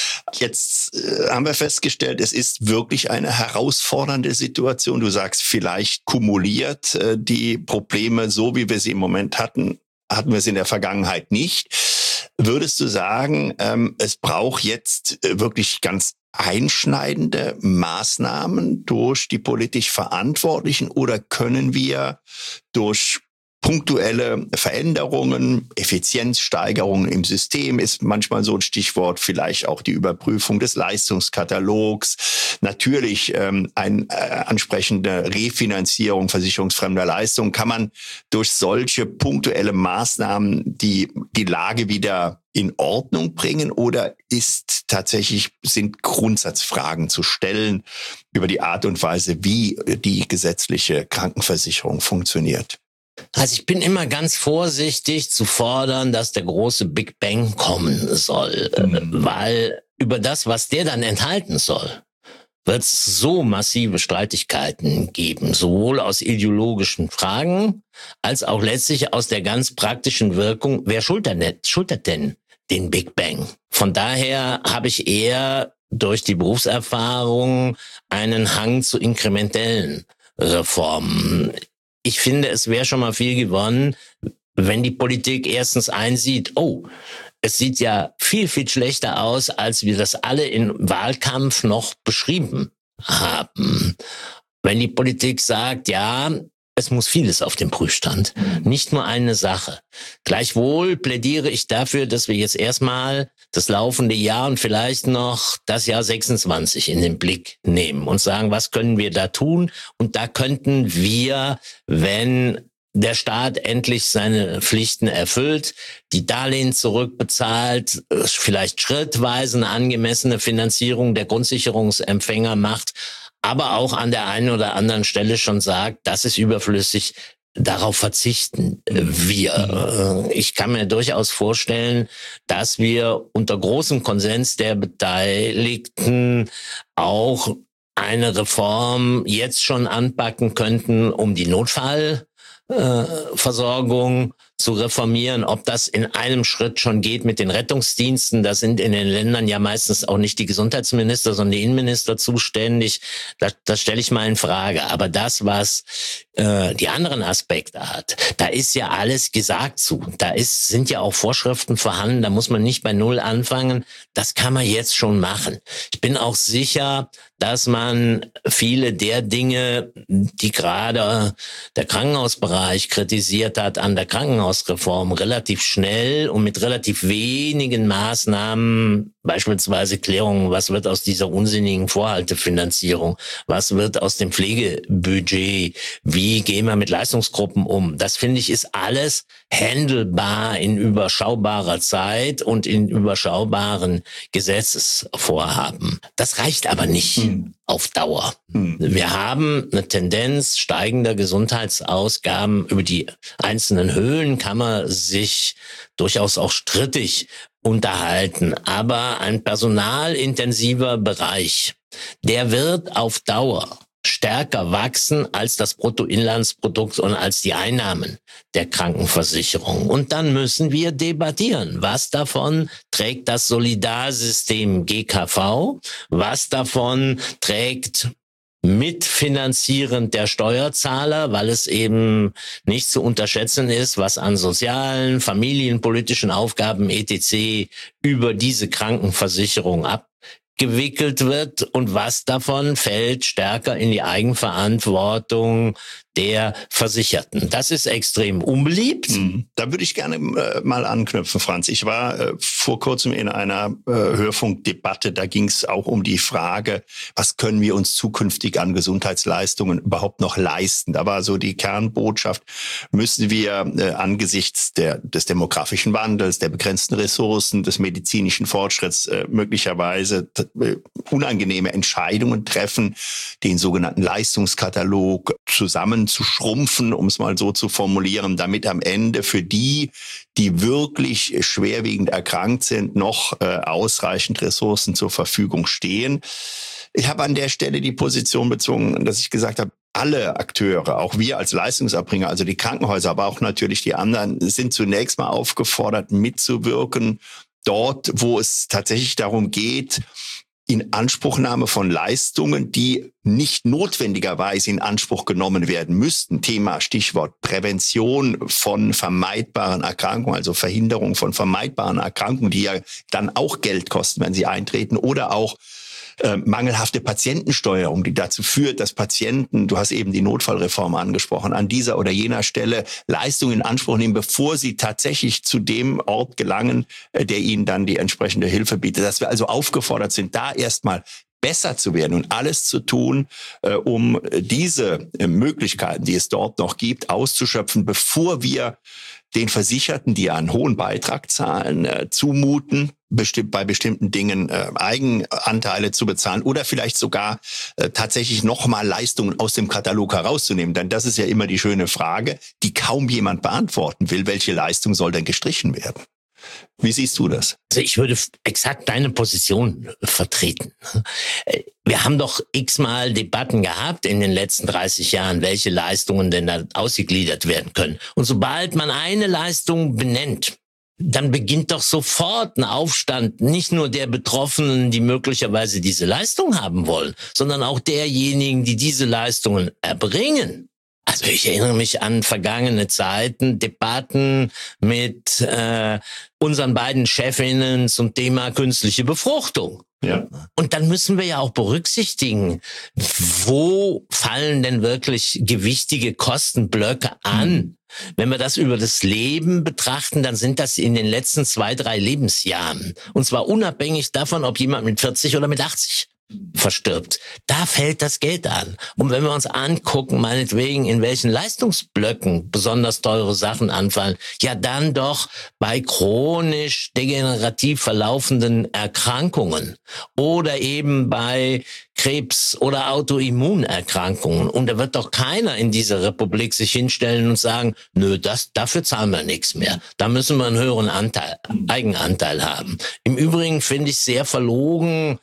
Jetzt haben wir festgestellt, es ist wirklich eine herausfordernde Situation. Du sagst, vielleicht kumuliert die Probleme, so wie wir sie im Moment hatten wir sie in der Vergangenheit nicht. Würdest du sagen, es braucht jetzt wirklich ganz einschneidende Maßnahmen durch die politisch Verantwortlichen, oder können wir durch punktuelle Veränderungen, Effizienzsteigerungen im System ist manchmal so ein Stichwort, vielleicht auch die Überprüfung des Leistungskatalogs, natürlich eine ansprechende Refinanzierung versicherungsfremder Leistungen, kann man durch solche punktuelle Maßnahmen die Lage wieder in Ordnung bringen, oder sind Grundsatzfragen zu stellen über die Art und Weise, wie die gesetzliche Krankenversicherung funktioniert? Also ich bin immer ganz vorsichtig zu fordern, dass der große Big Bang kommen soll, weil über das, was der dann enthalten soll, wird es so massive Streitigkeiten geben, sowohl aus ideologischen Fragen als auch letztlich aus der ganz praktischen Wirkung. Wer schultert denn den Big Bang? Von daher habe ich eher durch die Berufserfahrung einen Hang zu inkrementellen Reformen. Ich finde, es wäre schon mal viel gewonnen, wenn die Politik erstens einsieht, es sieht ja viel, viel schlechter aus, als wir das alle im Wahlkampf noch beschrieben haben. Wenn die Politik sagt, ja, es muss vieles auf den Prüfstand, nicht nur eine Sache. Gleichwohl plädiere ich dafür, dass wir jetzt erstmal das laufende Jahr und vielleicht noch das Jahr 26 in den Blick nehmen und sagen, was können wir da tun? Und da könnten wir, wenn der Staat endlich seine Pflichten erfüllt, die Darlehen zurückbezahlt, vielleicht schrittweise eine angemessene Finanzierung der Grundsicherungsempfänger macht, aber auch an der einen oder anderen Stelle schon sagt, das ist überflüssig, darauf verzichten wir. Ich kann mir durchaus vorstellen, dass wir unter großem Konsens der Beteiligten auch eine Reform jetzt schon anpacken könnten, um die Versorgung zu reformieren. Ob das in einem Schritt schon geht mit den Rettungsdiensten, da sind in den Ländern ja meistens auch nicht die Gesundheitsminister, sondern die Innenminister zuständig. Das stelle ich mal in Frage. Aber das, was die anderen Aspekte hat, da ist ja alles gesagt zu. Sind ja auch Vorschriften vorhanden, da muss man nicht bei Null anfangen. Das kann man jetzt schon machen. Ich bin auch sicher, dass man viele der Dinge, die gerade der Krankenhausbereich kritisiert hat, an der Krankenhausreform relativ schnell und mit relativ wenigen Maßnahmen, beispielsweise Klärung, was wird aus dieser unsinnigen Vorhaltefinanzierung, was wird aus dem Pflegebudget, wie gehen wir mit Leistungsgruppen um, das finde ich ist alles handelbar in überschaubarer Zeit und in überschaubaren Gesetzesvorhaben. Das reicht aber nicht auf Dauer. Wir haben eine Tendenz steigender Gesundheitsausgaben. Über die einzelnen Höhen kann man sich durchaus auch strittig unterhalten. Aber ein personalintensiver Bereich, der wird auf Dauer stärker wachsen als das Bruttoinlandsprodukt und als die Einnahmen der Krankenversicherung. Und dann müssen wir debattieren, was davon trägt das Solidarsystem GKV, was davon trägt mitfinanzierend der Steuerzahler, weil es eben nicht zu unterschätzen ist, was an sozialen, familienpolitischen Aufgaben etc. über diese Krankenversicherung abgewickelt wird und was davon fällt stärker in die Eigenverantwortung der Versicherten. Das ist extrem unbeliebt. Da würde ich gerne mal anknüpfen, Franz. Ich war vor kurzem in einer Hörfunkdebatte, da ging es auch um die Frage, was können wir uns zukünftig an Gesundheitsleistungen überhaupt noch leisten? Da war so die Kernbotschaft, müssen wir angesichts des demografischen Wandels, der begrenzten Ressourcen, des medizinischen Fortschritts möglicherweise unangenehme Entscheidungen treffen, den sogenannten Leistungskatalog zusammen zu schrumpfen, um es mal so zu formulieren, damit am Ende für die wirklich schwerwiegend erkrankt sind, noch ausreichend Ressourcen zur Verfügung stehen. Ich habe an der Stelle die Position bezogen, dass ich gesagt habe, alle Akteure, auch wir als Leistungserbringer, also die Krankenhäuser, aber auch natürlich die anderen, sind zunächst mal aufgefordert, mitzuwirken, dort, wo es tatsächlich darum geht, Inanspruchnahme von Leistungen, die nicht notwendigerweise in Anspruch genommen werden müssten. Stichwort Prävention von vermeidbaren Erkrankungen, also Verhinderung von vermeidbaren Erkrankungen, die ja dann auch Geld kosten, wenn sie eintreten, oder auch mangelhafte Patientensteuerung, die dazu führt, dass Patienten, du hast eben die Notfallreform angesprochen, an dieser oder jener Stelle Leistungen in Anspruch nehmen, bevor sie tatsächlich zu dem Ort gelangen, der ihnen dann die entsprechende Hilfe bietet. Dass wir also aufgefordert sind, da erstmal besser zu werden und alles zu tun, um diese Möglichkeiten, die es dort noch gibt, auszuschöpfen, bevor wir den Versicherten, die einen hohen Beitrag zahlen, zumuten, bei bestimmten Dingen Eigenanteile zu bezahlen oder vielleicht sogar tatsächlich nochmal Leistungen aus dem Katalog herauszunehmen. Denn das ist ja immer die schöne Frage, die kaum jemand beantworten will. Welche Leistung soll denn gestrichen werden? Wie siehst du das? Also ich würde exakt deine Position vertreten. Wir haben doch x-mal Debatten gehabt in den letzten 30 Jahren, welche Leistungen denn da ausgegliedert werden können. Und sobald man eine Leistung benennt, dann beginnt doch sofort ein Aufstand, nicht nur der Betroffenen, die möglicherweise diese Leistung haben wollen, sondern auch derjenigen, die diese Leistungen erbringen. Also ich erinnere mich an vergangene Zeiten, Debatten mit unseren beiden Chefinnen zum Thema künstliche Befruchtung. Ja. Und dann müssen wir ja auch berücksichtigen, wo fallen denn wirklich gewichtige Kostenblöcke an? Wenn wir das über das Leben betrachten, dann sind das in den letzten 2-3 Lebensjahren. Und zwar unabhängig davon, ob jemand mit 40 oder mit 80 verstirbt. Da fällt das Geld an. Und wenn wir uns angucken, meinetwegen, in welchen Leistungsblöcken besonders teure Sachen anfallen, ja dann doch bei chronisch degenerativ verlaufenden Erkrankungen oder eben bei Krebs oder Autoimmunerkrankungen. Und da wird doch keiner in dieser Republik sich hinstellen und sagen, nö, dafür zahlen wir nichts mehr. Da müssen wir einen höheren Eigenanteil haben. Im Übrigen finde ich sehr verlogen,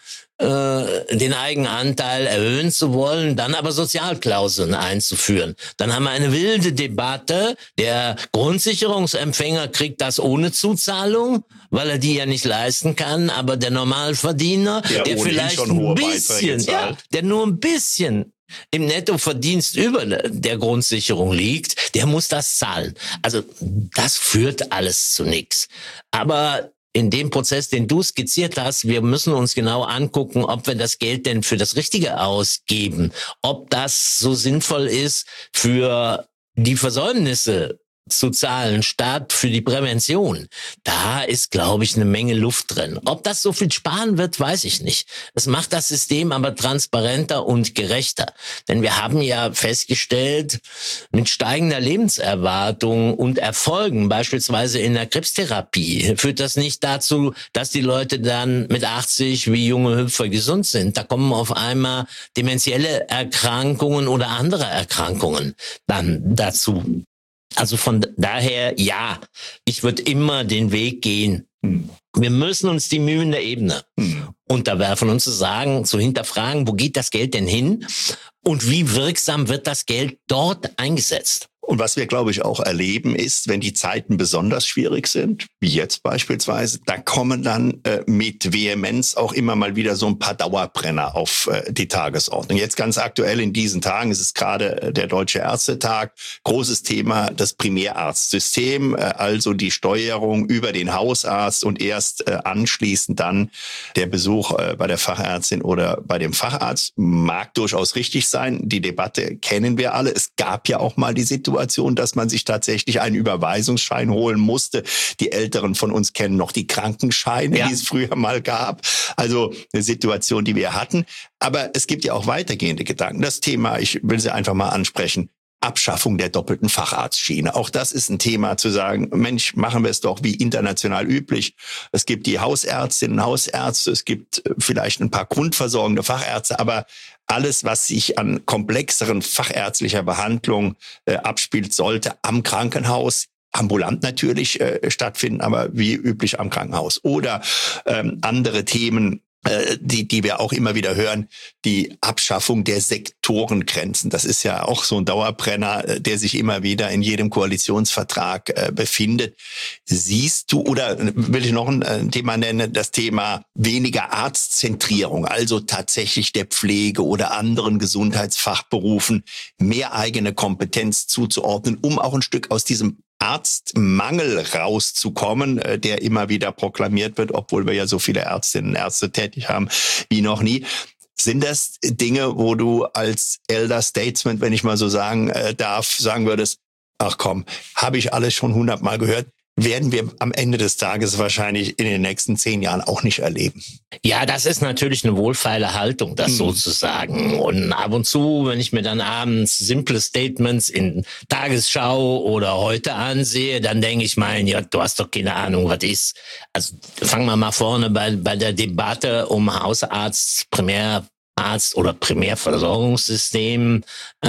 den Eigenanteil erhöhen zu wollen, dann aber Sozialklauseln einzuführen. Dann haben wir eine wilde Debatte. Der Grundsicherungsempfänger kriegt das ohne Zuzahlung, weil er die ja nicht leisten kann, aber der Normalverdiener, der vielleicht ein bisschen, der nur ein bisschen im Nettoverdienst über der Grundsicherung liegt, der muss das zahlen. Also das führt alles zu nichts. Aber in dem Prozess, den du skizziert hast, wir müssen uns genau angucken, ob wir das Geld denn für das Richtige ausgeben, ob das so sinnvoll ist, für die Versäumnisse zu zahlen, statt für die Prävention. Da ist, glaube ich, eine Menge Luft drin. Ob das so viel sparen wird, weiß ich nicht. Es macht das System aber transparenter und gerechter. Denn wir haben ja festgestellt, mit steigender Lebenserwartung und Erfolgen, beispielsweise in der Krebstherapie, führt das nicht dazu, dass die Leute dann mit 80 wie junge Hüpfer gesund sind. Da kommen auf einmal dementielle Erkrankungen oder andere Erkrankungen dann dazu. Also von daher, ja, ich würde immer den Weg gehen. Wir müssen uns die Mühen der Ebene unterwerfen und zu hinterfragen, wo geht das Geld denn hin und wie wirksam wird das Geld dort eingesetzt? Und was wir, glaube ich, auch erleben ist, wenn die Zeiten besonders schwierig sind, wie jetzt beispielsweise, da kommen dann mit Vehemenz auch immer mal wieder so ein paar Dauerbrenner auf die Tagesordnung. Jetzt ganz aktuell in diesen Tagen ist es gerade der Deutsche Ärztetag. Großes Thema, das Primärarztsystem, also die Steuerung über den Hausarzt und erst anschließend dann der Besuch bei der Fachärztin oder bei dem Facharzt. Mag durchaus richtig sein. Die Debatte kennen wir alle. Es gab ja auch mal die Situation, dass man sich tatsächlich einen Überweisungsschein holen musste. Die Älteren von uns kennen noch die Krankenscheine, die es früher mal gab. Also eine Situation, die wir hatten. Aber es gibt ja auch weitergehende Gedanken. Das Thema, ich will sie einfach mal ansprechen, Abschaffung der doppelten Facharztschiene. Auch das ist ein Thema, zu sagen, Mensch, machen wir es doch wie international üblich. Es gibt die Hausärztinnen, Hausärzte, es gibt vielleicht ein paar grundversorgende Fachärzte, aber alles, was sich an komplexeren fachärztlicher Behandlung abspielt, sollte am Krankenhaus, ambulant natürlich stattfinden, aber wie üblich am Krankenhaus. Oder andere Themen, die wir auch immer wieder hören, die Abschaffung der Sektorengrenzen. Das ist ja auch so ein Dauerbrenner, der sich immer wieder in jedem Koalitionsvertrag befindet. Siehst du, oder will ich noch ein Thema nennen, das Thema weniger Arztzentrierung, also tatsächlich der Pflege oder anderen Gesundheitsfachberufen mehr eigene Kompetenz zuzuordnen, um auch ein Stück aus diesem Arztmangel rauszukommen, der immer wieder proklamiert wird, obwohl wir ja so viele Ärztinnen und Ärzte tätig haben wie noch nie. Sind das Dinge, wo du als Elder Statesman, wenn ich mal so sagen darf, sagen würdest, ach komm, habe ich alles schon 100-mal gehört, werden wir am Ende des Tages wahrscheinlich in den nächsten 10 Jahren auch nicht erleben. Ja, das ist natürlich eine wohlfeile Haltung, das sozusagen. Und ab und zu, wenn ich mir dann abends simple Statements in Tagesschau oder Heute ansehe, dann denke ich ja, du hast doch keine Ahnung, was ist. Also fangen wir mal vorne bei der Debatte um Hausarzt, Primärarzt oder Primärversorgungssystem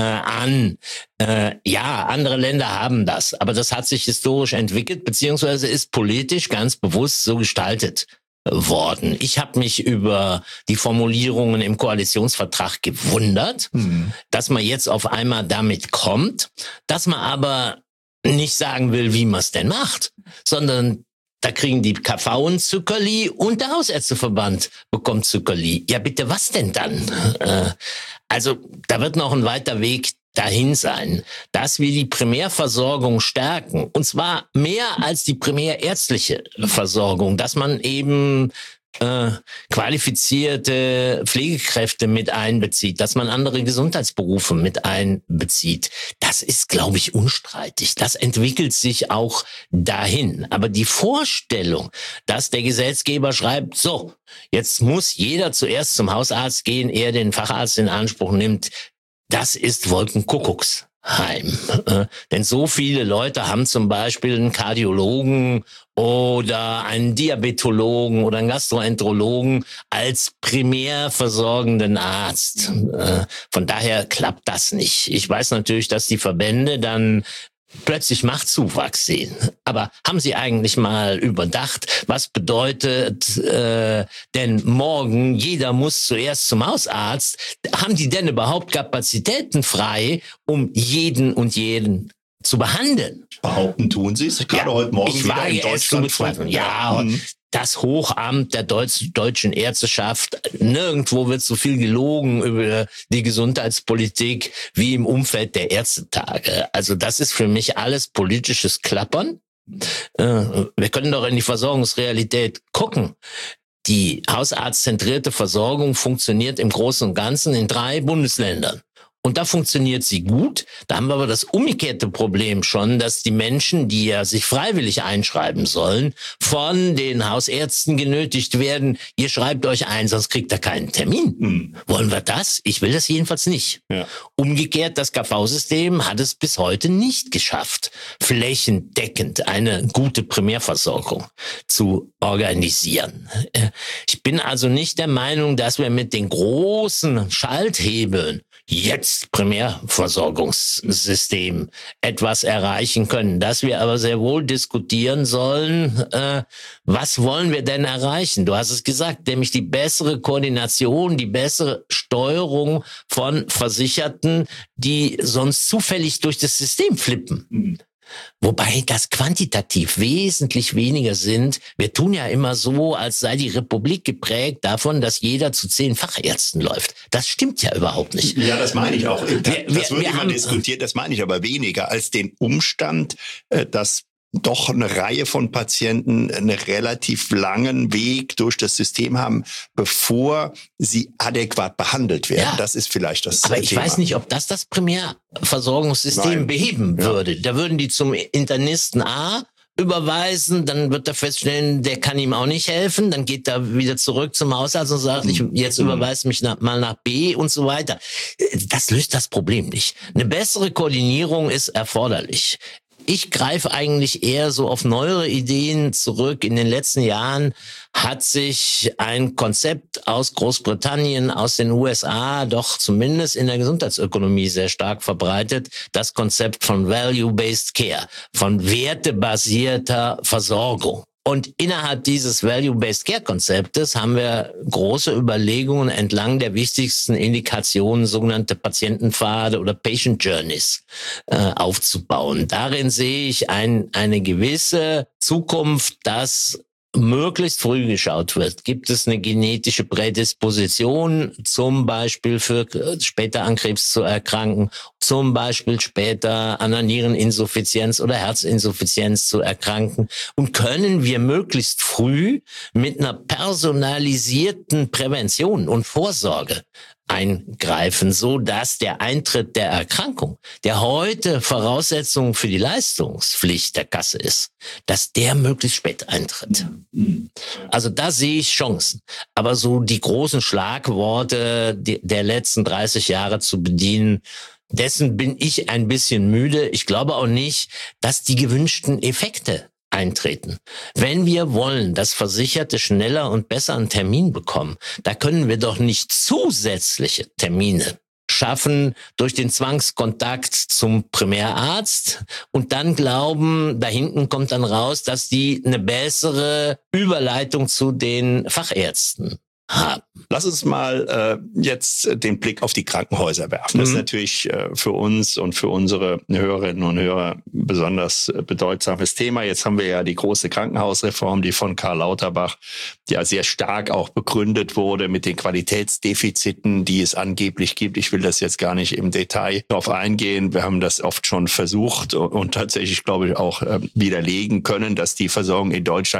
an. Ja, andere Länder haben das, aber das hat sich historisch entwickelt, beziehungsweise ist politisch ganz bewusst so gestaltet worden. Ich habe mich über die Formulierungen im Koalitionsvertrag gewundert, dass man jetzt auf einmal damit kommt, dass man aber nicht sagen will, wie man es denn macht, sondern da kriegen die KV ein Zuckerli und der Hausärzteverband bekommt Zuckerli. Ja bitte, was denn dann? Also da wird noch ein weiter Weg dahin sein, dass wir die Primärversorgung stärken. Und zwar mehr als die primärärztliche Versorgung, dass man eben qualifizierte Pflegekräfte mit einbezieht, dass man andere Gesundheitsberufe mit einbezieht. Das ist, glaube ich, unstreitig. Das entwickelt sich auch dahin. Aber die Vorstellung, dass der Gesetzgeber schreibt, so, jetzt muss jeder zuerst zum Hausarzt gehen, er den Facharzt in Anspruch nimmt, das ist Wolkenkuckucks. Denn so viele Leute haben zum Beispiel einen Kardiologen oder einen Diabetologen oder einen Gastroenterologen als primär versorgenden Arzt. Von daher klappt das nicht. Ich weiß natürlich, dass die Verbände dann plötzlich Machtzuwachs sehen. Aber haben Sie eigentlich mal überdacht, was bedeutet denn morgen, jeder muss zuerst zum Hausarzt? Haben die denn überhaupt Kapazitäten frei, um jeden zu behandeln? Behaupten tun Sie es. Gerade heute Morgen ich wieder in Deutschland. Das Hochamt der deutschen Ärzteschaft, nirgendwo wird so viel gelogen über die Gesundheitspolitik wie im Umfeld der Ärztetage. Also das ist für mich alles politisches Klappern. Wir können doch in die Versorgungsrealität gucken. Die hausarztzentrierte Versorgung funktioniert im Großen und Ganzen in 3 Bundesländern. Und da funktioniert sie gut. Da haben wir aber das umgekehrte Problem schon, dass die Menschen, die ja sich freiwillig einschreiben sollen, von den Hausärzten genötigt werden, ihr schreibt euch ein, sonst kriegt ihr keinen Termin. Wollen wir das? Ich will das jedenfalls nicht. Ja. Umgekehrt, das KV-System hat es bis heute nicht geschafft, flächendeckend eine gute Primärversorgung zu organisieren. Ich bin also nicht der Meinung, dass wir mit den großen Schalthebeln jetzt Primärversorgungssystem etwas erreichen können. Dass wir aber sehr wohl diskutieren sollen, was wollen wir denn erreichen? Du hast es gesagt, nämlich die bessere Koordination, die bessere Steuerung von Versicherten, die sonst zufällig durch das System flippen. Wobei das quantitativ wesentlich weniger sind. Wir tun ja immer so, als sei die Republik geprägt davon, dass jeder zu 10 Fachärzten läuft. Das stimmt ja überhaupt nicht. Ja, das meine ich auch. Das wird immer diskutiert, das meine ich aber weniger als den Umstand, dass doch eine Reihe von Patienten einen relativ langen Weg durch das System haben, bevor sie adäquat behandelt werden. Ja, das ist vielleicht das Aber ich weiß nicht, ob das Primärversorgungssystem beheben würde. Da würden die zum Internisten A überweisen, dann wird er feststellen, der kann ihm auch nicht helfen, dann geht er wieder zurück zum Hausarzt und sagt, jetzt überweist mich mal nach B und so weiter. Das löst das Problem nicht. Eine bessere Koordinierung ist erforderlich. Ich greife eigentlich eher so auf neuere Ideen zurück. In den letzten Jahren hat sich ein Konzept aus Großbritannien, aus den USA, doch zumindest in der Gesundheitsökonomie sehr stark verbreitet. Das Konzept von Value-Based Care, von wertebasierter Versorgung. Und innerhalb dieses Value-Based Care-Konzeptes haben wir große Überlegungen entlang der wichtigsten Indikationen, sogenannte Patientenpfade oder Patient Journeys, aufzubauen. Darin sehe ich eine gewisse Zukunft, dass möglichst früh geschaut wird. Gibt es eine genetische Prädisposition, zum Beispiel für später an Krebs zu erkranken, zum Beispiel später an einer Niereninsuffizienz oder Herzinsuffizienz zu erkranken? Und können wir möglichst früh mit einer personalisierten Prävention und Vorsorge eingreifen, so dass der Eintritt der Erkrankung, der heute Voraussetzung für die Leistungspflicht der Kasse ist, dass der möglichst spät eintritt. Also da sehe ich Chancen. Aber so die großen Schlagworte der letzten 30 Jahre zu bedienen, dessen bin ich ein bisschen müde. Ich glaube auch nicht, dass die gewünschten Effekte eintreten. Wenn wir wollen, dass Versicherte schneller und besser einen Termin bekommen, da können wir doch nicht zusätzliche Termine schaffen durch den Zwangskontakt zum Primärarzt und dann glauben, da hinten kommt dann raus, dass die eine bessere Überleitung zu den Fachärzten haben. Lass uns mal jetzt den Blick auf die Krankenhäuser werfen. Das ist natürlich für uns und für unsere Hörerinnen und Hörer ein besonders bedeutsames Thema. Jetzt haben wir ja die große Krankenhausreform, die von Karl Lauterbach ja sehr stark auch begründet wurde mit den Qualitätsdefiziten, die es angeblich gibt. Ich will das jetzt gar nicht im Detail darauf eingehen. Wir haben das oft schon versucht und tatsächlich, glaube ich, auch widerlegen können, dass die Versorgung in Deutschland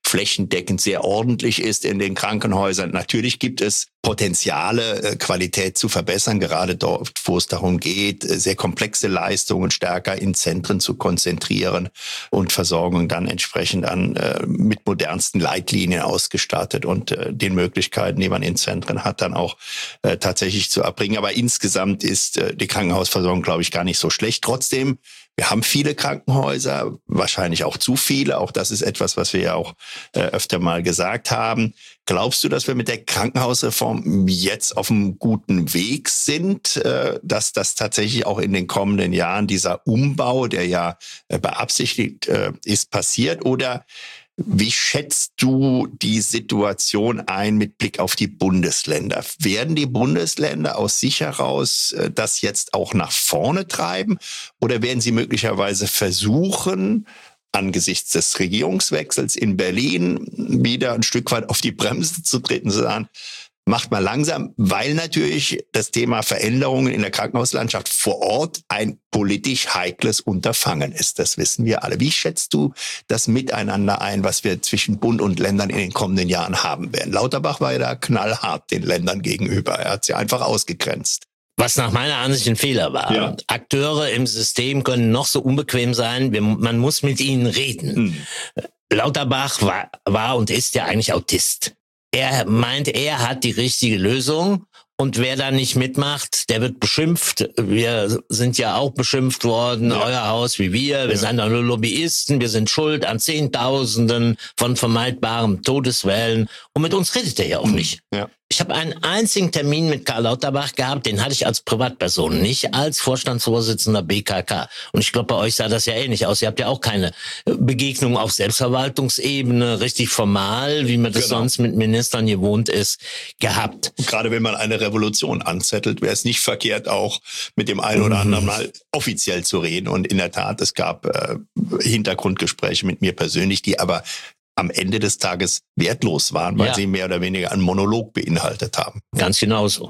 flächendeckend sehr ordentlich ist in den Krankenhäusern. Natürlich gibt es Potenziale, Qualität zu verbessern, gerade dort, wo es darum geht, sehr komplexe Leistungen stärker in Zentren zu konzentrieren und Versorgung dann entsprechend mit modernsten Leitlinien ausgestattet und den Möglichkeiten, die man in Zentren hat, dann auch tatsächlich zu erbringen. Aber insgesamt ist die Krankenhausversorgung, glaube ich, gar nicht so schlecht. Trotzdem, wir haben viele Krankenhäuser, wahrscheinlich auch zu viele. Auch das ist etwas, was wir ja auch öfter mal gesagt haben. Glaubst du, dass wir mit der Krankenhausreform jetzt auf einem guten Weg sind, dass das tatsächlich auch in den kommenden Jahren dieser Umbau, der ja beabsichtigt ist, passiert? Oder wie schätzt du die Situation ein mit Blick auf die Bundesländer? Werden die Bundesländer aus sich heraus das jetzt auch nach vorne treiben? Oder werden sie möglicherweise versuchen, angesichts des Regierungswechsels in Berlin wieder ein Stück weit auf die Bremse zu treten, zu sagen, macht mal langsam, weil natürlich das Thema Veränderungen in der Krankenhauslandschaft vor Ort ein politisch heikles Unterfangen ist. Das wissen wir alle. Wie schätzt du das Miteinander ein, was wir zwischen Bund und Ländern in den kommenden Jahren haben werden? Lauterbach war ja da knallhart den Ländern gegenüber. Er hat sie einfach ausgegrenzt. Was nach meiner Ansicht ein Fehler war. Ja. Akteure im System können noch so unbequem sein, man muss mit ihnen reden. Lauterbach war und ist ja eigentlich Autist. Er meint, er hat die richtige Lösung und wer da nicht mitmacht, der wird beschimpft. Wir sind ja auch beschimpft worden, euer Haus wie wir. Wir sind nur Lobbyisten, wir sind schuld an Zehntausenden von vermeidbaren Todeswellen. Und mit uns redet er ja auch nicht. Ja. Ich habe einen einzigen Termin mit Karl Lauterbach gehabt, den hatte ich als Privatperson, nicht als Vorstandsvorsitzender BKK. Und ich glaube, bei euch sah das ja ähnlich aus. Ihr habt ja auch keine Begegnung auf Selbstverwaltungsebene, richtig formal, wie man das sonst mit Ministern gewohnt ist, gehabt. Und gerade wenn man eine Revolution anzettelt, wäre es nicht verkehrt, auch mit dem einen oder anderen mal offiziell zu reden. Und in der Tat, es gab Hintergrundgespräche mit mir persönlich, die aber am Ende des Tages wertlos waren, weil sie mehr oder weniger einen Monolog beinhaltet haben. Ganz genau so.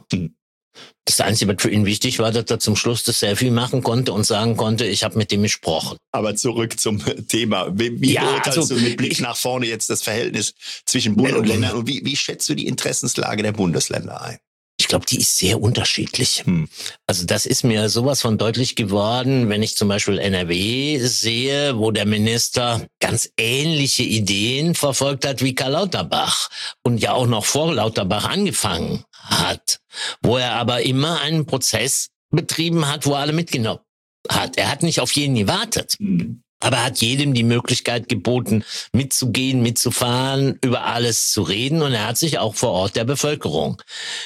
Das Einzige, was für ihn wichtig war, dass er zum Schluss das Selfie machen konnte und sagen konnte, ich habe mit dem gesprochen. Aber zurück zum Thema. Wie beurteilst du mit Blick nach vorne jetzt das Verhältnis zwischen Bund und Ländern? Und wie schätzt du die Interessenslage der Bundesländer ein? Ich glaube, die ist sehr unterschiedlich. Also das ist mir sowas von deutlich geworden, wenn ich zum Beispiel NRW sehe, wo der Minister ganz ähnliche Ideen verfolgt hat wie Karl Lauterbach und ja auch noch vor Lauterbach angefangen hat, wo er aber immer einen Prozess betrieben hat, wo er alle mitgenommen hat. Er hat nicht auf jeden gewartet. Aber hat jedem die Möglichkeit geboten, mitzugehen, mitzufahren, über alles zu reden. Und er hat sich auch vor Ort der Bevölkerung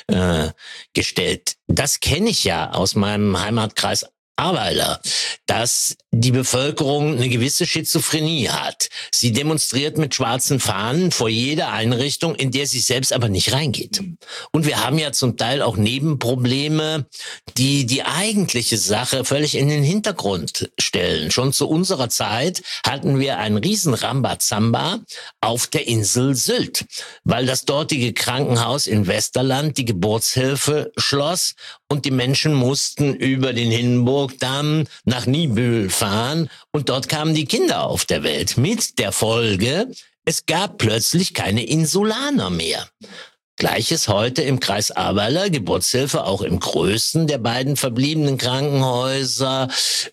gestellt. Das kenne ich ja aus meinem Heimatkreis Ahrweiler, dass die Bevölkerung eine gewisse Schizophrenie hat. Sie demonstriert mit schwarzen Fahnen vor jeder Einrichtung, in der sie selbst aber nicht reingeht. Und wir haben ja zum Teil auch Nebenprobleme, die die eigentliche Sache völlig in den Hintergrund stellen. Schon zu unserer Zeit hatten wir einen riesen Rambazamba auf der Insel Sylt, weil das dortige Krankenhaus in Westerland die Geburtshilfe schloss und die Menschen mussten über den Hindenburgdamm nach Niebüll fahren und dort kamen die Kinder auf der Welt. Mit der Folge, es gab plötzlich keine Insulaner mehr. Gleiches heute im Kreis Ahrweiler, Geburtshilfe auch im größten der beiden verbliebenen Krankenhäuser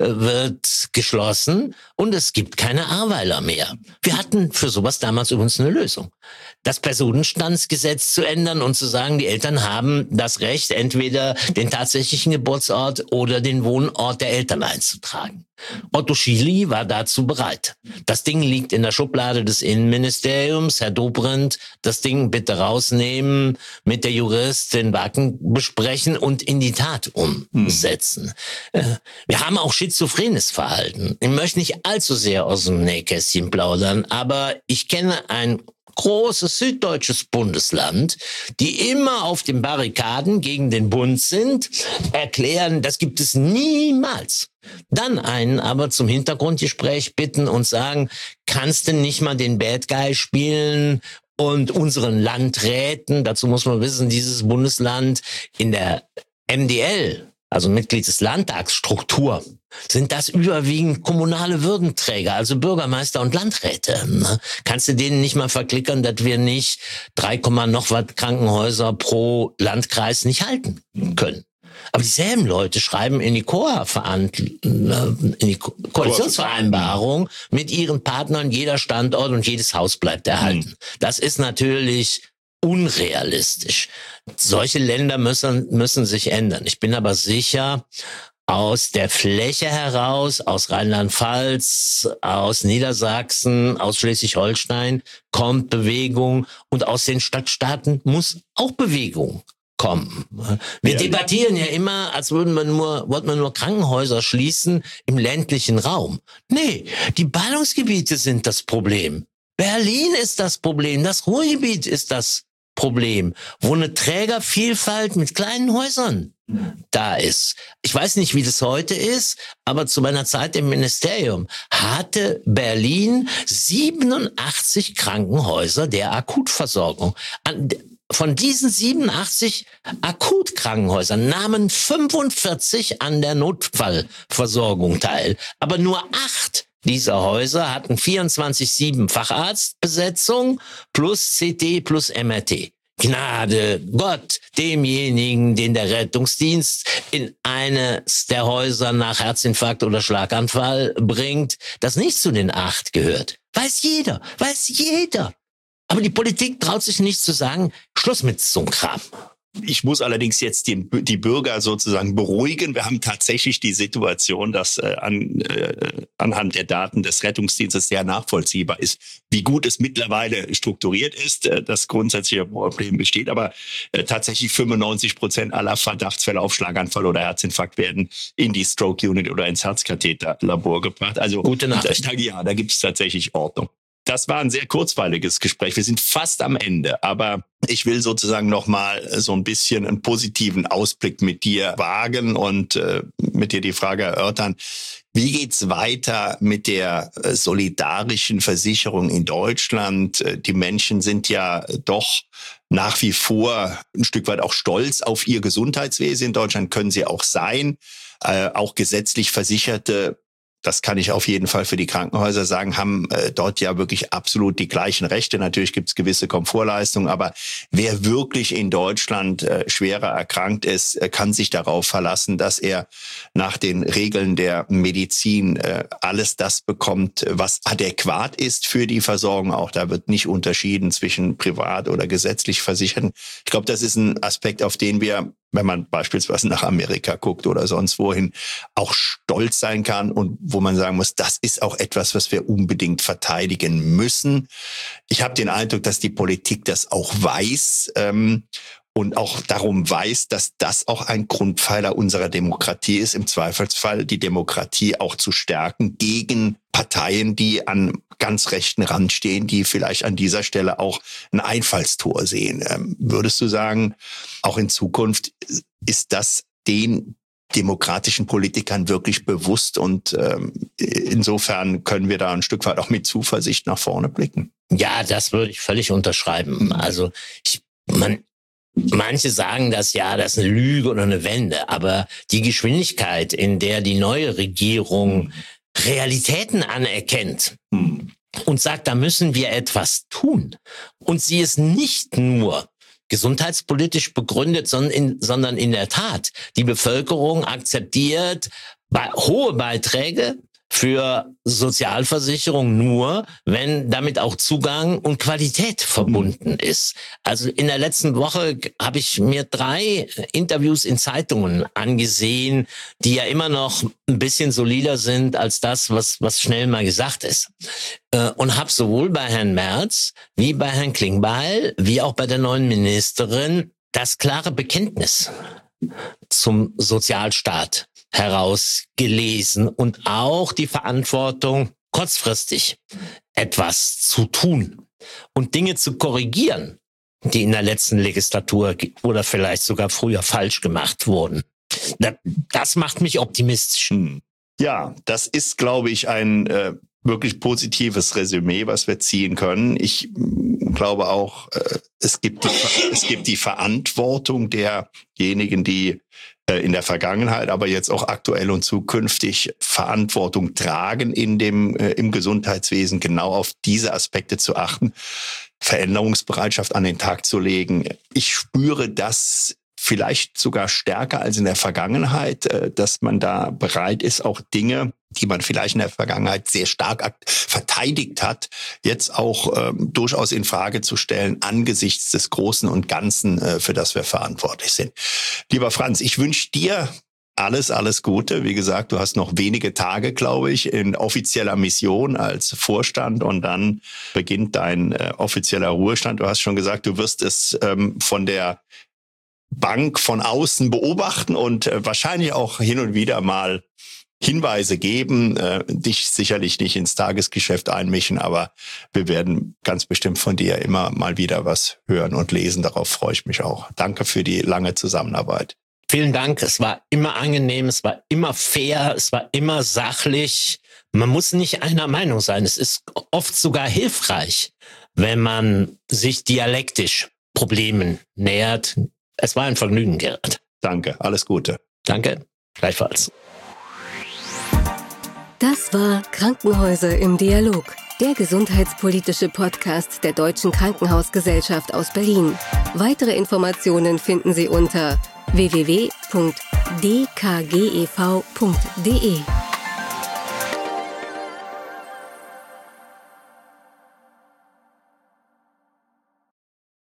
wird geschlossen und es gibt keine Ahrweiler mehr. Wir hatten für sowas damals übrigens eine Lösung. Das Personenstandsgesetz zu ändern und zu sagen, die Eltern haben das Recht, entweder den tatsächlichen Geburtsort oder den Wohnort der Eltern einzutragen. Otto Schily war dazu bereit. Das Ding liegt in der Schublade des Innenministeriums. Herr Dobrindt, das Ding bitte rausnehmen, mit der Juristin Wacken besprechen und in die Tat umsetzen. Wir haben auch schizophrenes Verhalten. Ich möchte nicht allzu sehr aus dem Nähkästchen plaudern, aber ich kenne ein großes süddeutsches Bundesland, die immer auf den Barrikaden gegen den Bund sind, erklären, das gibt es niemals. Dann einen aber zum Hintergrundgespräch bitten und sagen, kannst du nicht mal den Bad Guy spielen und unseren Landräten, dazu muss man wissen, dieses Bundesland in der MDL also Mitglied des Landtagsstruktur, sind das überwiegend kommunale Würdenträger, also Bürgermeister und Landräte. Ne? Kannst du denen nicht mal verklickern, dass wir nicht 3, noch was Krankenhäuser pro Landkreis nicht halten können? Aber dieselben Leute schreiben in die Koalitionsvereinbarung mit ihren Partnern, jeder Standort und jedes Haus bleibt erhalten. Das ist natürlich unrealistisch. Solche Länder müssen sich ändern. Ich bin aber sicher, aus der Fläche heraus, aus Rheinland-Pfalz, aus Niedersachsen, aus Schleswig-Holstein kommt Bewegung und aus den Stadtstaaten muss auch Bewegung kommen. Wir debattieren ja immer, als wollten wir nur Krankenhäuser schließen im ländlichen Raum. Nee, die Ballungsgebiete sind das Problem. Berlin ist das Problem, das Ruhrgebiet ist das Problem, wo eine Trägervielfalt mit kleinen Häusern da ist. Ich weiß nicht, wie das heute ist, aber zu meiner Zeit im Ministerium hatte Berlin 87 Krankenhäuser der Akutversorgung. Von diesen 87 Akutkrankenhäusern nahmen 45 an der Notfallversorgung teil. Aber nur 8 dieser Häuser hatten 24/7 Facharztbesetzung plus CT plus MRT. Gnade Gott demjenigen, den der Rettungsdienst in eines der Häuser nach Herzinfarkt oder Schlaganfall bringt, das nicht zu den 8 gehört. Weiß jeder. Aber die Politik traut sich nicht zu sagen, Schluss mit so einem Kram. Ich muss allerdings jetzt die Bürger sozusagen beruhigen. Wir haben tatsächlich die Situation, dass anhand der Daten des Rettungsdienstes sehr nachvollziehbar ist, wie gut es mittlerweile strukturiert ist. Das grundsätzliche Problem besteht, aber tatsächlich 95% aller Verdachtsfälle auf Schlaganfall oder Herzinfarkt werden in die Stroke Unit oder ins Herzkatheterlabor gebracht. Also gute Nachricht. Da gibt es tatsächlich Ordnung. Das war ein sehr kurzweiliges Gespräch. Wir sind fast am Ende, aber ich will sozusagen noch mal so ein bisschen einen positiven Ausblick mit dir wagen und mit dir die Frage erörtern. Wie geht's weiter mit der solidarischen Versicherung in Deutschland? Die Menschen sind ja doch nach wie vor ein Stück weit auch stolz auf ihr Gesundheitswesen. In Deutschland können sie auch sein. Auch gesetzlich Versicherte, das kann ich auf jeden Fall für die Krankenhäuser sagen, haben dort ja wirklich absolut die gleichen Rechte. Natürlich gibt es gewisse Komfortleistungen, aber wer wirklich in Deutschland schwerer erkrankt ist, kann sich darauf verlassen, dass er nach den Regeln der Medizin alles das bekommt, was adäquat ist für die Versorgung. Auch da wird nicht unterschieden zwischen privat oder gesetzlich Versicherten. Ich glaube, das ist ein Aspekt, auf den wir, wenn man beispielsweise nach Amerika guckt oder sonst wohin, auch stolz sein kann und wo man sagen muss, das ist auch etwas, was wir unbedingt verteidigen müssen. Ich habe den Eindruck, dass die Politik das auch weiß und auch darum weiß, dass das auch ein Grundpfeiler unserer Demokratie ist, im Zweifelsfall die Demokratie auch zu stärken gegen Parteien, die an ganz rechten Rand stehen, die vielleicht an dieser Stelle auch ein Einfallstor sehen. Würdest du sagen, auch in Zukunft ist das den demokratischen Politikern wirklich bewusst und insofern können wir da ein Stück weit auch mit Zuversicht nach vorne blicken? Ja, das würde ich völlig unterschreiben. Also manche sagen das ja, das ist eine Lüge oder eine Wende, aber die Geschwindigkeit, in der die neue Regierung Realitäten anerkennt und sagt, da müssen wir etwas tun und sie ist nicht nur gesundheitspolitisch begründet, sondern in der Tat, die Bevölkerung akzeptiert hohe Beiträge für Sozialversicherung nur, wenn damit auch Zugang und Qualität verbunden ist. Also in der letzten Woche habe ich mir 3 Interviews in Zeitungen angesehen, die ja immer noch ein bisschen solider sind als das, was schnell mal gesagt ist. Und habe sowohl bei Herrn Merz wie bei Herrn Klingbeil wie auch bei der neuen Ministerin das klare Bekenntnis zum Sozialstaat herausgelesen und auch die Verantwortung, kurzfristig etwas zu tun und Dinge zu korrigieren, die in der letzten Legislatur oder vielleicht sogar früher falsch gemacht wurden. Das macht mich optimistisch. Ja, das ist, glaube ich, ein wirklich positives Resümee, was wir ziehen können. Ich glaube auch, es gibt die Verantwortung derjenigen, die in der Vergangenheit, aber jetzt auch aktuell und zukünftig Verantwortung tragen im Gesundheitswesen, genau auf diese Aspekte zu achten, Veränderungsbereitschaft an den Tag zu legen. Ich spüre das vielleicht sogar stärker als in der Vergangenheit, dass man da bereit ist, auch Dinge, die man vielleicht in der Vergangenheit sehr stark verteidigt hat, jetzt auch durchaus in Frage zu stellen angesichts des Großen und Ganzen, für das wir verantwortlich sind. Lieber Franz, ich wünsche dir alles Gute. Wie gesagt, du hast noch wenige Tage, glaube ich, in offizieller Mission als Vorstand und dann beginnt dein offizieller Ruhestand. Du hast schon gesagt, du wirst es von der Bank von außen beobachten und wahrscheinlich auch hin und wieder mal Hinweise geben, dich sicherlich nicht ins Tagesgeschäft einmischen, aber wir werden ganz bestimmt von dir immer mal wieder was hören und lesen. Darauf freue ich mich auch. Danke für die lange Zusammenarbeit. Vielen Dank. Es war immer angenehm, es war immer fair, es war immer sachlich. Man muss nicht einer Meinung sein. Es ist oft sogar hilfreich, wenn man sich dialektisch Problemen nähert. Es war ein Vergnügen, Gerhard. Danke, alles Gute. Danke, gleichfalls. Das war Krankenhäuser im Dialog, der gesundheitspolitische Podcast der Deutschen Krankenhausgesellschaft aus Berlin. Weitere Informationen finden Sie unter www.dkgev.de.